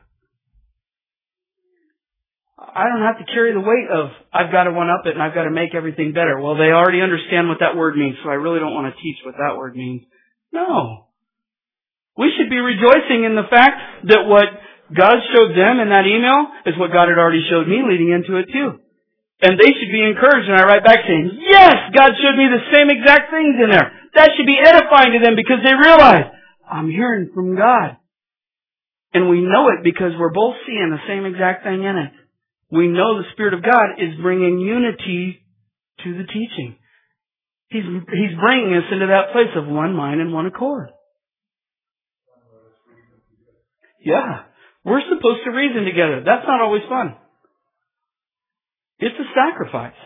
I don't have to carry the weight of, I've got to one-up it and I've got to make everything better. Well, they already understand what that word means, so I really don't want to teach what that word means. No. We should be rejoicing in the fact that what God showed them in that email is what God had already showed me leading into it too. And they should be encouraged, and I write back saying, yes, God showed me the same exact things in there. That should be edifying to them because they realize, I'm hearing from God. And we know it because we're both seeing the same exact thing in it. we know the Spirit of God is bringing unity to the teaching. He's, he's bringing us into that place of one mind and one accord. Yeah. We're supposed to reason together. That's not always fun. It's a sacrifice.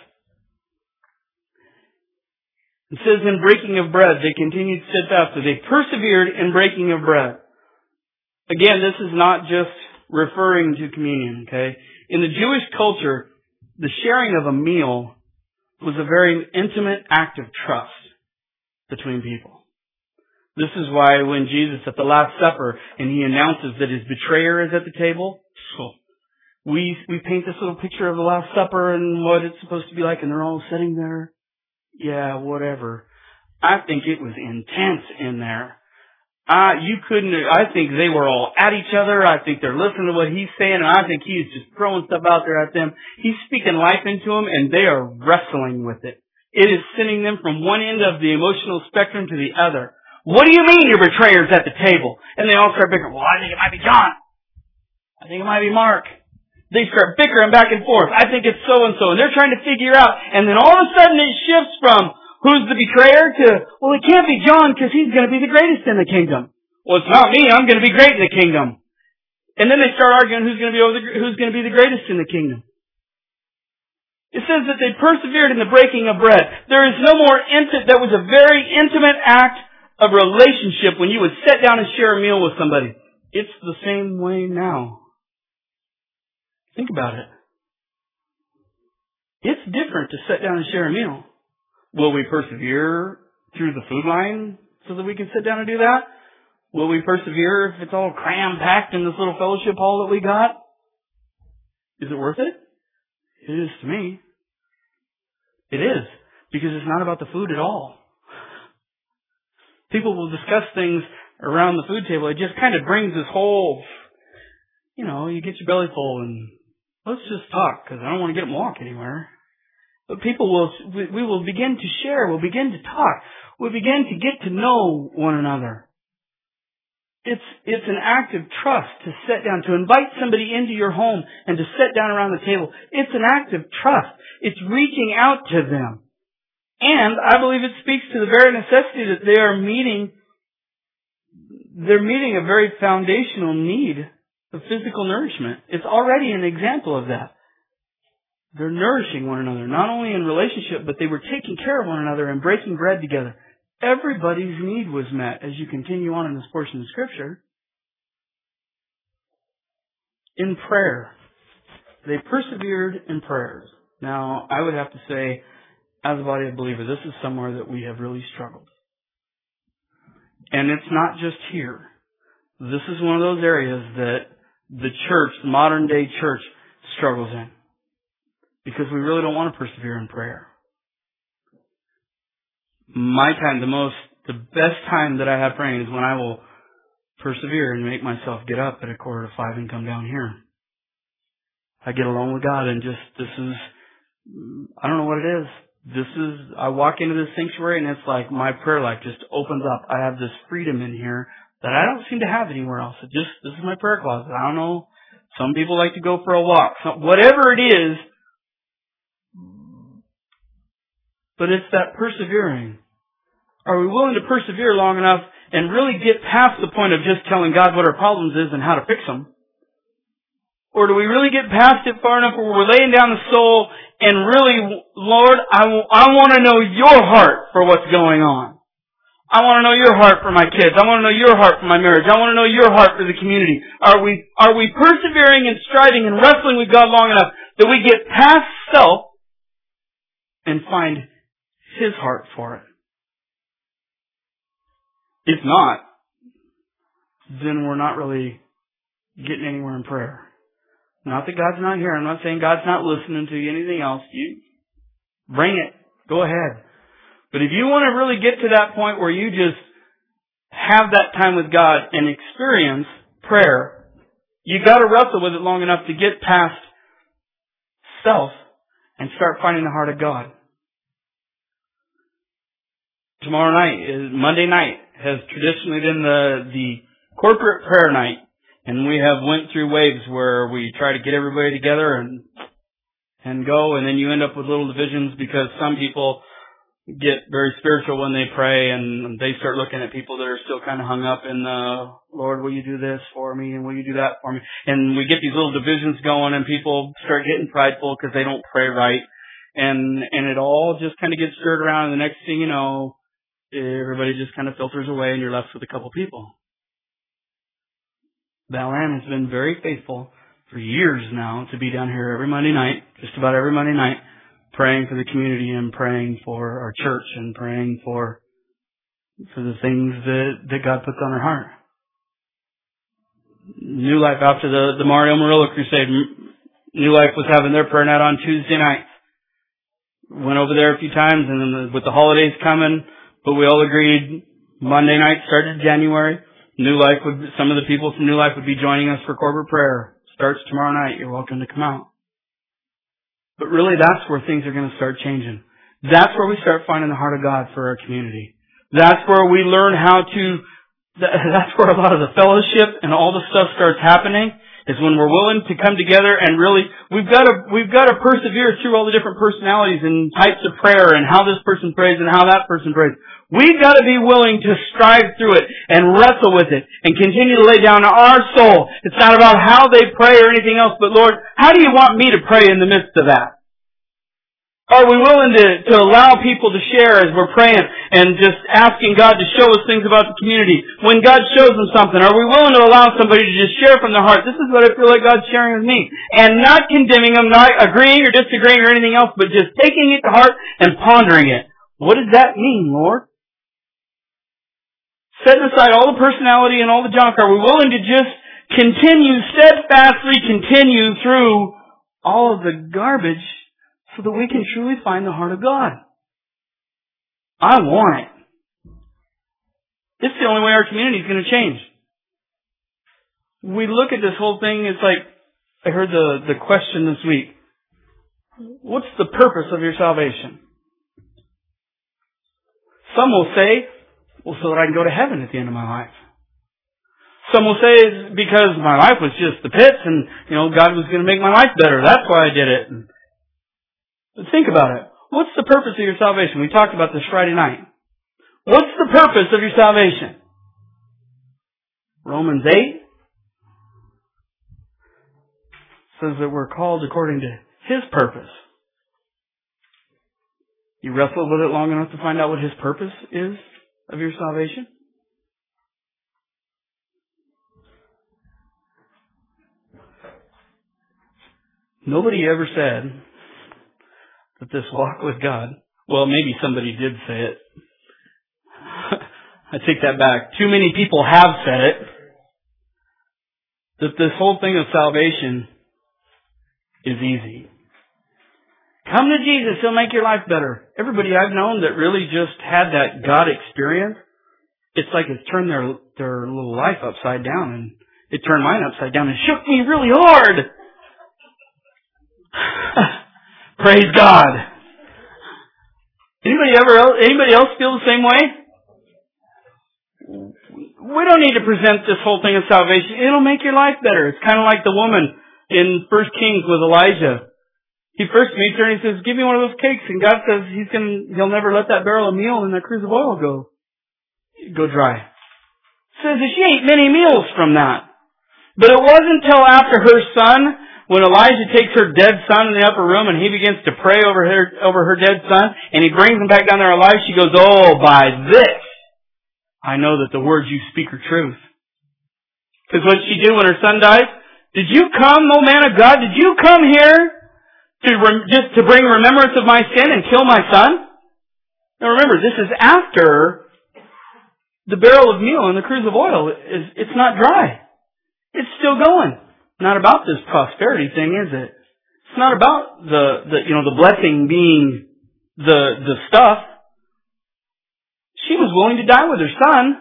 It says in breaking of bread, they continued steadfastly. They persevered in breaking of bread. Again, this is not just referring to communion, okay? In the Jewish culture, the sharing of a meal was a very intimate act of trust between people. This is why when Jesus at the Last Supper and he announces that his betrayer is at the table, we we paint this little picture of the Last Supper and what it's supposed to be like, and they're all sitting there. Yeah, whatever. I think it was intense in there. Uh, you couldn't, I think they were all at each other. I think they're listening to what he's saying, and I think he's just throwing stuff out there at them. He's speaking life into them, and they are wrestling with it. It is sending them from one end of the emotional spectrum to the other. What do you mean your betrayer's at the table? And they all start bickering. Well, I think it might be John. I think it might be Mark. They start bickering back and forth. I think it's so-and-so. And they're trying to figure out. And then all of a sudden it shifts from who's the betrayer to, well, it can't be John because he's going to be the greatest in the kingdom. Well, it's not me. I'm going to be great in the kingdom. And then they start arguing who's going to be over the, who's going to be the greatest in the kingdom. It says that they persevered in the breaking of bread. There is no more intimate, that was a very intimate act of relationship when you would sit down and share a meal with somebody. It's the same way now. Think about it. It's different to sit down and share a meal. Will we persevere through the food line so that we can sit down and do that? Will we persevere if it's all cram-packed in this little fellowship hall that we got? Is it worth it? It is to me. It is. Because it's not about the food at all. People will discuss things around the food table. It just kind of brings this whole, you know, you get your belly full and let's just talk because I don't want to get them walk anywhere. But people will, we, we will begin to share. We'll begin to talk. We'll begin to get to know one another. It's, it's an act of trust to sit down, to invite somebody into your home and to sit down around the table. It's an act of trust. It's reaching out to them. And I believe it speaks to the very necessity that they are meeting, they're meeting a very foundational need of physical nourishment. It's already an example of that. They're nourishing one another, not only in relationship, but they were taking care of one another and breaking bread together. Everybody's need was met as you continue on in this portion of Scripture. In prayer. They persevered in prayers. Now, I would have to say, as a body of believers, this is somewhere that we have really struggled. And it's not just here. This is one of those areas that the church, the modern day church, struggles in. Because we really don't want to persevere in prayer. My time, the most, the best time that I have praying is when I will persevere and make myself get up at a quarter to five and come down here. I get alone with God and just, this is, I don't know what it is. This is, I walk into this sanctuary and it's like my prayer life just opens up. I have this freedom in here that I don't seem to have anywhere else. It just, this is my prayer closet. I don't know. Some people like to go for a walk. So whatever it is, but it's that persevering. Are we willing to persevere long enough and really get past the point of just telling God what our problems is and how to fix them? Or do we really get past it far enough where we're laying down the soul and really, Lord, I, I want to know your heart for what's going on. I want to know your heart for my kids. I want to know your heart for my marriage. I want to know your heart for the community. Are we, are we persevering and striving and wrestling with God long enough that we get past self and find His heart for it? If not, then we're not really getting anywhere in prayer. Not that God's not here. I'm not saying God's not listening to you, anything else. You bring it. Go ahead. But if you want to really get to that point where you just have that time with God and experience prayer, you got to wrestle with it long enough to get past self and start finding the heart of God. Tomorrow night, is Monday night, has traditionally been the the corporate prayer night, and we have went through waves where we try to get everybody together and and go, and then you end up with little divisions because some people get very spiritual when they pray, and they start looking at people that are still kind of hung up in the, Lord, will you do this for me, and will you do that for me? And we get these little divisions going, and people start getting prideful because they don't pray right, and and it all just kind of gets stirred around, and the next thing you know, everybody just kind of filters away, and you're left with a couple people. Val Ann has been very faithful for years now to be down here every Monday night, just about every Monday night, praying for the community and praying for our church and praying for for the things that, that God puts on our heart. New Life, after the, the Mario Murillo crusade, New Life was having their prayer night on Tuesday nights. Went over there a few times, and then the, with the holidays coming, but we all agreed Monday night started January. New Life would, some of the people from New Life would be joining us for corporate prayer. Starts tomorrow night. You're welcome to come out. But really, that's where things are going to start changing. That's where we start finding the heart of God for our community. That's where we learn how to, that's where a lot of the fellowship and all the stuff starts happening, is when we're willing to come together and really, we've got to, we've got to persevere through all the different personalities and types of prayer and how this person prays and how that person prays. We've got to be willing to strive through it and wrestle with it and continue to lay down our soul. It's not about how they pray or anything else, but Lord, how do you want me to pray in the midst of that? Are we willing to, to allow people to share as we're praying and just asking God to show us things about the community? When God shows them something, are we willing to allow somebody to just share from their heart? This is what I feel like God's sharing with me. And not condemning them, not agreeing or disagreeing or anything else, but just taking it to heart and pondering it. What does that mean, Lord? Setting aside all the personality and all the junk, are we willing to just continue, steadfastly continue through all of the garbage so that we can truly find the heart of God? I want it. It's the only way our community is going to change. We look at this whole thing, it's like, I heard the, the question this week. What's the purpose of your salvation? Some will say, well, so that I can go to heaven at the end of my life. Some will say it's because my life was just the pits and, you know, God was going to make my life better. That's why I did it. But think about it. What's the purpose of your salvation? We talked about this Friday night. What's the purpose of your salvation? Romans eight says that we're called according to His purpose. You wrestled with it long enough to find out what His purpose is of your salvation? Nobody ever said that this walk with God, well, maybe somebody did say it. I take that back. Too many people have said it. That this whole thing of salvation is easy. Come to Jesus, He'll make your life better. Everybody I've known that really just had that God experience, it's like it's turned their their little life upside down, and it turned mine upside down and shook me really hard. Praise God. Anybody ever else, anybody else feel the same way? We don't need to present this whole thing of salvation. It'll make your life better. It's kind of like the woman in First Kings with Elijah. He first meets her and he says, give me one of those cakes. And God says he's going he'll never let that barrel of meal and that cruse of oil go, go dry. Says that she ate many meals from that. But it wasn't until after her son, when Elijah takes her dead son in the upper room and he begins to pray over her, over her dead son, and he brings him back down there alive, she goes, oh, by this, I know that the words you speak are truth. Because what did she do when her son died? Did you come, O man of God? Did you come here to rem- just to bring remembrance of my sin and kill my son? Now remember, this is after the barrel of meal and the cruse of oil. Is It's not dry. It's still going. Not about this prosperity thing, is it? It's not about the, the you know, the blessing being the, the stuff. She was willing to die with her son.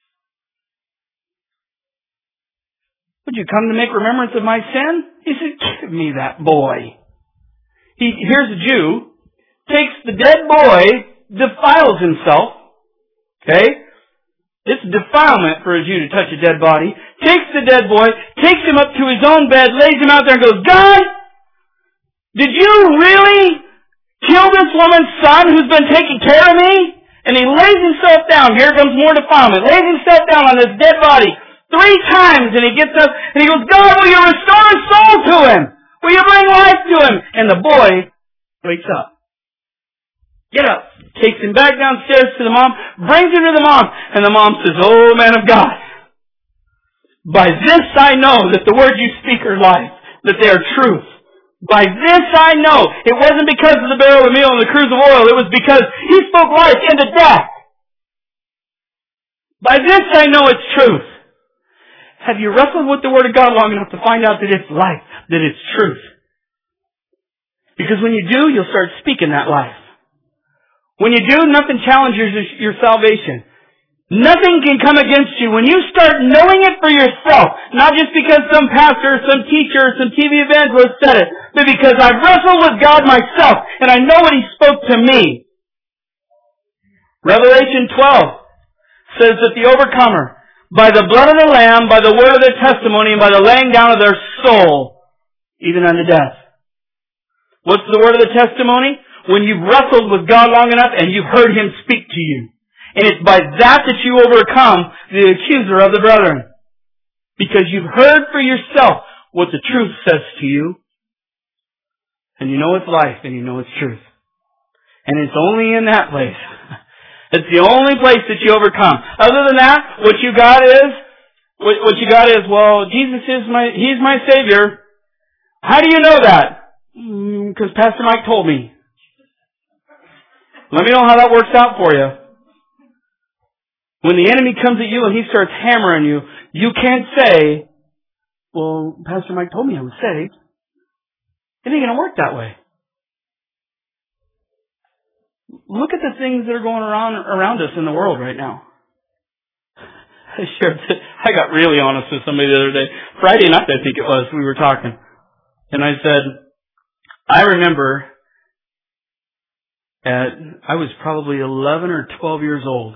Would you come to make remembrance of my sin? He said, give me that boy. He, here's a Jew, takes the dead boy, defiles himself. Okay? It's defilement for a Jew to touch a dead body. Takes the dead boy, takes him up to his own bed, lays him out there and goes, God, Did you really kill this woman's son who's been taking care of me? And he lays himself down. Here comes more defilement. Lays himself down on this dead body three times, and he gets up and he goes, God, will you restore his soul to him? Will you bring life to him? And the boy wakes up. Get up. Takes him back downstairs to the mom, brings him to the mom, and the mom says, oh, man of God, by this I know that the words you speak are life, that they are truth. By this I know. It wasn't because of the barrel of meal and the cruse of oil. It was because he spoke life into death. By this I know it's truth. Have you wrestled with the Word of God long enough to find out that it's life, that it's truth? Because when you do, you'll start speaking that life. When you do, nothing challenges your salvation. Nothing can come against you. When you start knowing it for yourself, not just because some pastor, some teacher, some T V evangelist said it, but because I've wrestled with God myself and I know what He spoke to me. Revelation twelve says that the overcomer, by the blood of the Lamb, by the word of their testimony, and by the laying down of their soul, even unto death. What's the word of the testimony? When you've wrestled with God long enough and you've heard Him speak to you. And it's by that that you overcome the accuser of the brethren. Because you've heard for yourself what the truth says to you. And you know it's life and you know it's truth. And it's only in that place. It's the only place that you overcome. Other than that, what you got is, what, what you got is, well, Jesus is my, He's my Savior. How do you know that? Because mm, Pastor Mike told me. Let me know how that works out for you. When the enemy comes at you and he starts hammering you, you can't say, well, Pastor Mike told me I was saved. It ain't going to work that way. Look at the things that are going around around us in the world right now. I shared it. I got really honest with somebody the other day. Friday night, I think it was, we were talking. And I said, I remember at, I was probably eleven or twelve years old.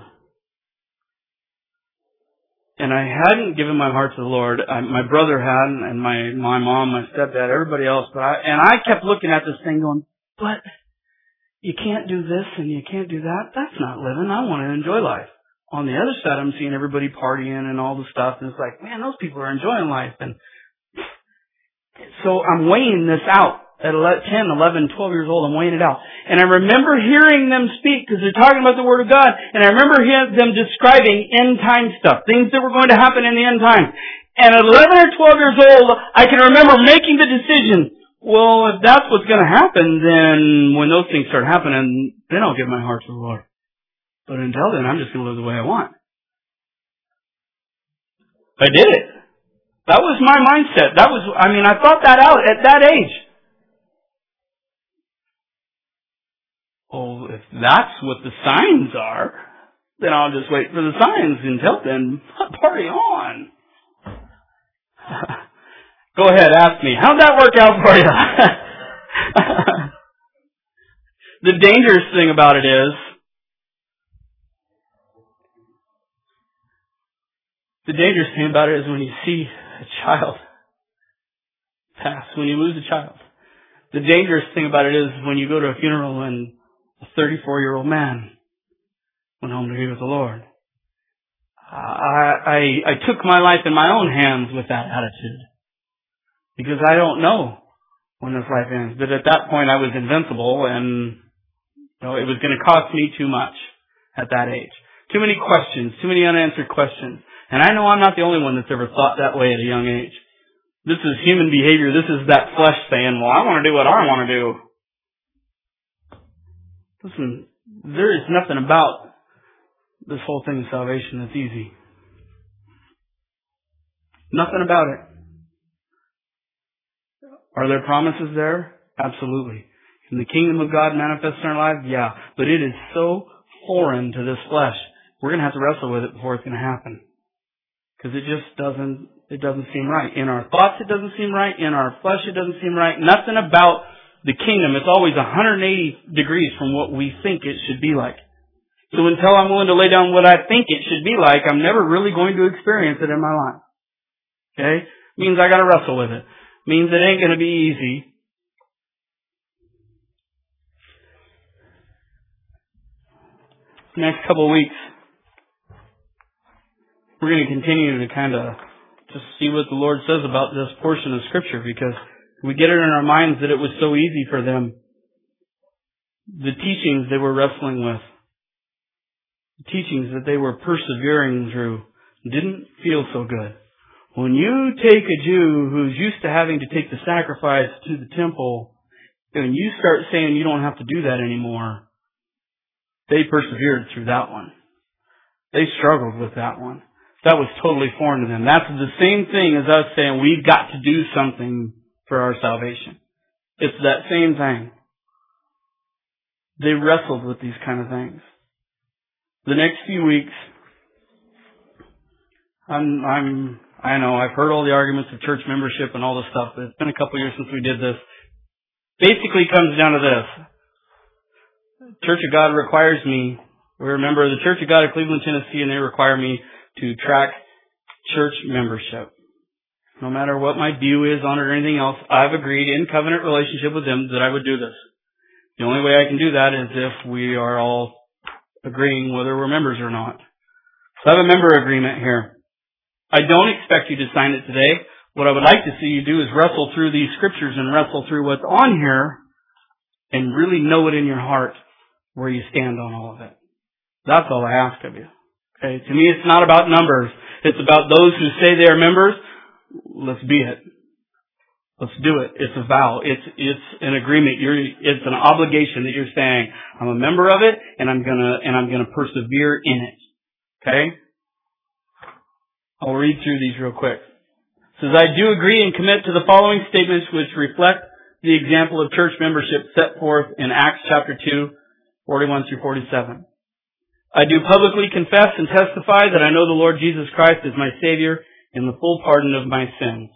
And I hadn't given my heart to the Lord. I, my brother had, and my my mom, my stepdad, everybody else. But I, and I kept looking at this thing going, but you can't do this and you can't do that. That's not living. I want to enjoy life. On the other side, I'm seeing everybody partying and all the stuff. And it's like, man, those people are enjoying life. And so I'm weighing this out. At ten, eleven, twelve years old, I'm weighing it out. And I remember hearing them speak because they're talking about the Word of God. And I remember hearing them describing end time stuff, things that were going to happen in the end time. And at eleven or twelve years old, I can remember making the decision, well, if that's what's going to happen, then when those things start happening, then I'll give my heart to the Lord. But until then, I'm just going to live the way I want. I did it. That was my mindset. That was, I mean, I thought that out at that age. Oh, if that's what the signs are, then I'll just wait for the signs. Until then, party on. Go ahead, ask me. How'd that work out for you? The dangerous thing about it is, the dangerous thing about it is when you see a child pass, when you lose a child. The dangerous thing about it is when you go to a funeral and a thirty-four-year-old man went home to be with the Lord. I, I, I took my life in my own hands with that attitude. Because I don't know when this life ends. But at that point I was invincible and you know, it was going to cost me too much at that age. Too many questions, too many unanswered questions. And I know I'm not the only one that's ever thought that way at a young age. This is human behavior. This is that flesh saying, well, I want to do what I want to do. Listen, there is nothing about this whole thing of salvation that's easy. Nothing about it. Are there promises there? Absolutely. Can the kingdom of God manifest in our lives? Yeah. But it is so foreign to this flesh. We're going to have to wrestle with it before it's going to happen. Because it just doesn't, it doesn't seem right. In our thoughts, it doesn't seem right. In our flesh, it doesn't seem right. Nothing about the kingdom. It's always one hundred eighty degrees from what we think it should be like. So until I'm willing to lay down what I think it should be like, I'm never really going to experience it in my life. Okay? Means I got to wrestle with it. Means it ain't going to be easy. next couple of weeks, we're going to continue to kind of just see what the Lord says about this portion of Scripture, because we get it in our minds that it was so easy for them. The teachings they were wrestling with, the teachings that they were persevering through, didn't feel so good. When you take a Jew who's used to having to take the sacrifice to the temple, and you start saying you don't have to do that anymore, they persevered through that one. They struggled with that one. That was totally foreign to them. That's the same thing as us saying we've got to do something for our salvation. It's that same thing. They wrestled with these kind of things. The next few weeks, I'm, I'm, I know I've heard all the arguments of church membership and all this stuff, but it's been a couple years since we did this. Basically comes down to this. Church of God requires me, we're a member of the Church of God of Cleveland, Tennessee, and they require me to track church membership. No matter what my view is on it or anything else, I've agreed in covenant relationship with them that I would do this. The only way I can do that is if we are all agreeing whether we're members or not. So I have a member agreement here. I don't expect you to sign it today. What I would like to see you do is wrestle through these scriptures and wrestle through what's on here and really know it in your heart where you stand on all of it. That's all I ask of you. Okay? To me, it's not about numbers. It's about those who say they are members. Let's be it. Let's do it. It's a vow. It's it's an agreement. You're it's an obligation that you're saying, I'm a member of it, and I'm gonna and I'm gonna persevere in it. Okay? I'll read through these real quick. It says, I do agree and commit to the following statements which reflect the example of church membership set forth in Acts chapter two, forty-one through forty-seven. I do publicly confess and testify that I know the Lord Jesus Christ is my Savior and the full pardon of my sins.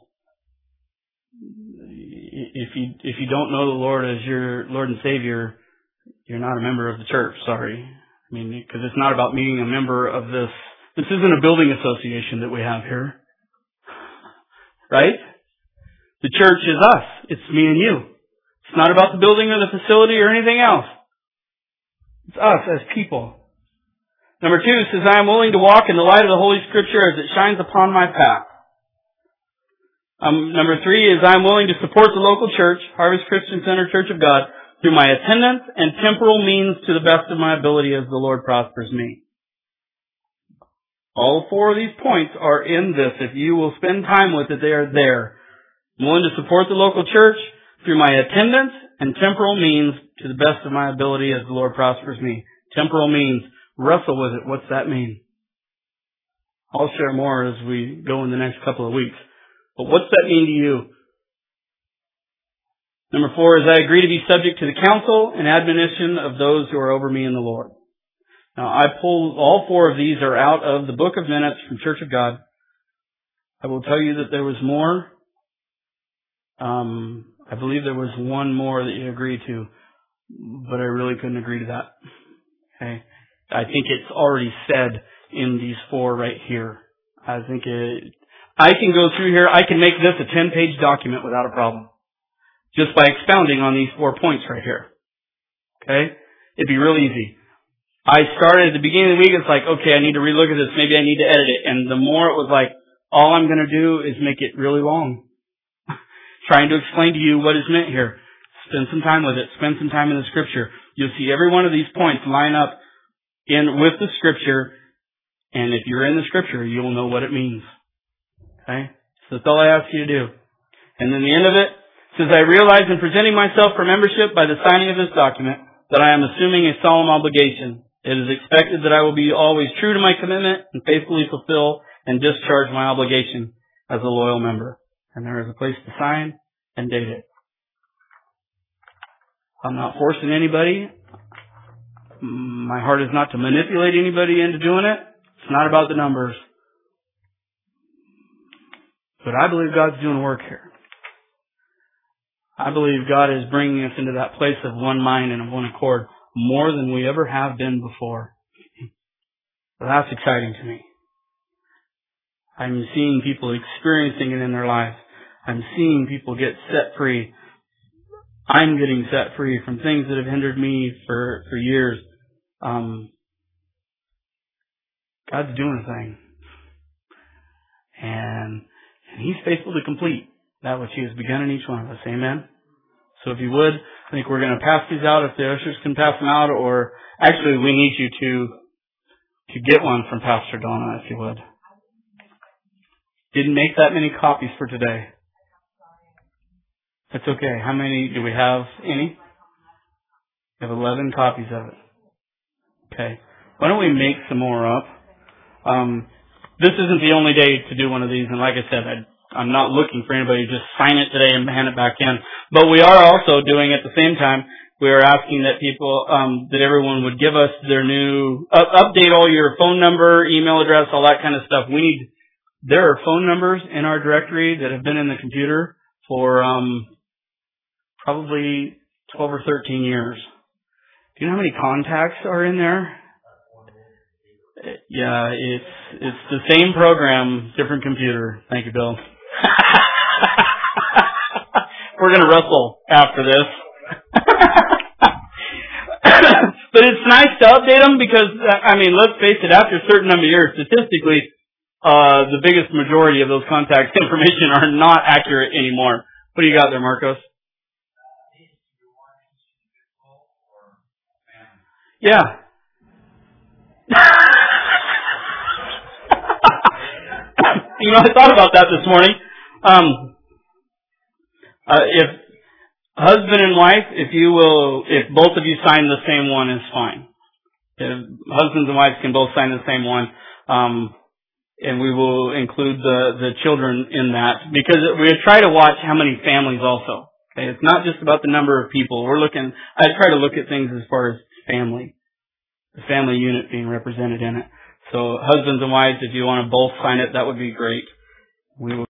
If you if you don't know the Lord as your Lord and Savior, you're not a member of the church. Sorry, I mean, because it's not about being a member of this. This isn't a building association that we have here, right? The church is us. It's me and you. It's not about the building or the facility or anything else. It's us as people. Number two says, I am willing to walk in the light of the Holy Scripture as it shines upon my path. Um, number three is I'm willing to support the local church, Harvest Christian Center Church of God, through my attendance and temporal means to the best of my ability as the Lord prospers me. All four of these points are in this. If you will spend time with it, they are there. I'm willing to support the local church through my attendance and temporal means to the best of my ability as the Lord prospers me. Temporal means, wrestle with it. What's that mean? I'll share more as we go in the next couple of weeks. But what's that mean to you? Number four is I agree to be subject to the counsel and admonition of those who are over me in the Lord. Now, I pulled all four of these are out of the Book of Minutes from Church of God. I will tell you that there was more. Um, I believe there was one more that you agreed to, but I really couldn't agree to that. Okay, I think it's already said in these four right here. I think it. I can go through here. I can make this a ten-page document without a problem, just by expounding on these four points right here. Okay, it'd be real easy. I started at the beginning of the week, it's like, okay, I need to relook at this. Maybe I need to edit it. And the more it was like, all I'm going to do is make it really long. Trying to explain to you what is meant here. Spend some time with it. Spend some time in the Scripture. You'll see every one of these points line up in with the Scripture. And if you're in the Scripture, you'll know what it means. Okay? So that's all I ask you to do. And then the end of it says, I realize in presenting myself for membership by the signing of this document that I am assuming a solemn obligation. It is expected that I will be always true to my commitment and faithfully fulfill and discharge my obligation as a loyal member. And there is a place to sign and date it. I'm not forcing anybody. My heart is not to manipulate anybody into doing it. It's not about the numbers. But I believe God's doing work here. I believe God is bringing us into that place of one mind and of one accord more than we ever have been before. So that's exciting to me. I'm seeing people experiencing it in their lives. I'm seeing people get set free. I'm getting set free from things that have hindered me for, for years. Um, God's doing a thing. And, and He's faithful to complete that which He has begun in each one of us. Amen? So if you would, I think we're going to pass these out. If the ushers can pass them out, or actually we need you to to get one from Pastor Donna, if you would. Didn't make that many copies for today. That's okay. How many do we have? Any? We have eleven copies of it. Okay. Why don't we make some more up? Um, this isn't the only day to do one of these, and like I said, I, I'm not looking for anybody to just sign it today and hand it back in. But we are also doing at the same time, we are asking that people, um, that everyone would give us their new, uh, update all your phone number, email address, all that kind of stuff. We need, there are phone numbers in our directory that have been in the computer for, um, probably twelve or thirteen years. Do you know how many contacts are in there? Yeah, it's it's the same program, different computer. Thank you, Bill. We're going to wrestle after this. But it's nice to update them because, I mean, let's face it, after a certain number of years, statistically, uh, the biggest majority of those contact information are not accurate anymore. What do you got there, Marcos? Yeah. You know, I thought about that this morning. Um, uh, if husband and wife, if you will, if both of you sign the same one, is fine. If husbands and wives can both sign the same one, um, and we will include the the children in that because we try to watch how many families also. Okay, it's not just about the number of people. We're looking. I try to look at things as far as family, the family unit being represented in it. So husbands and wives, if you want to both sign it, that would be great. We will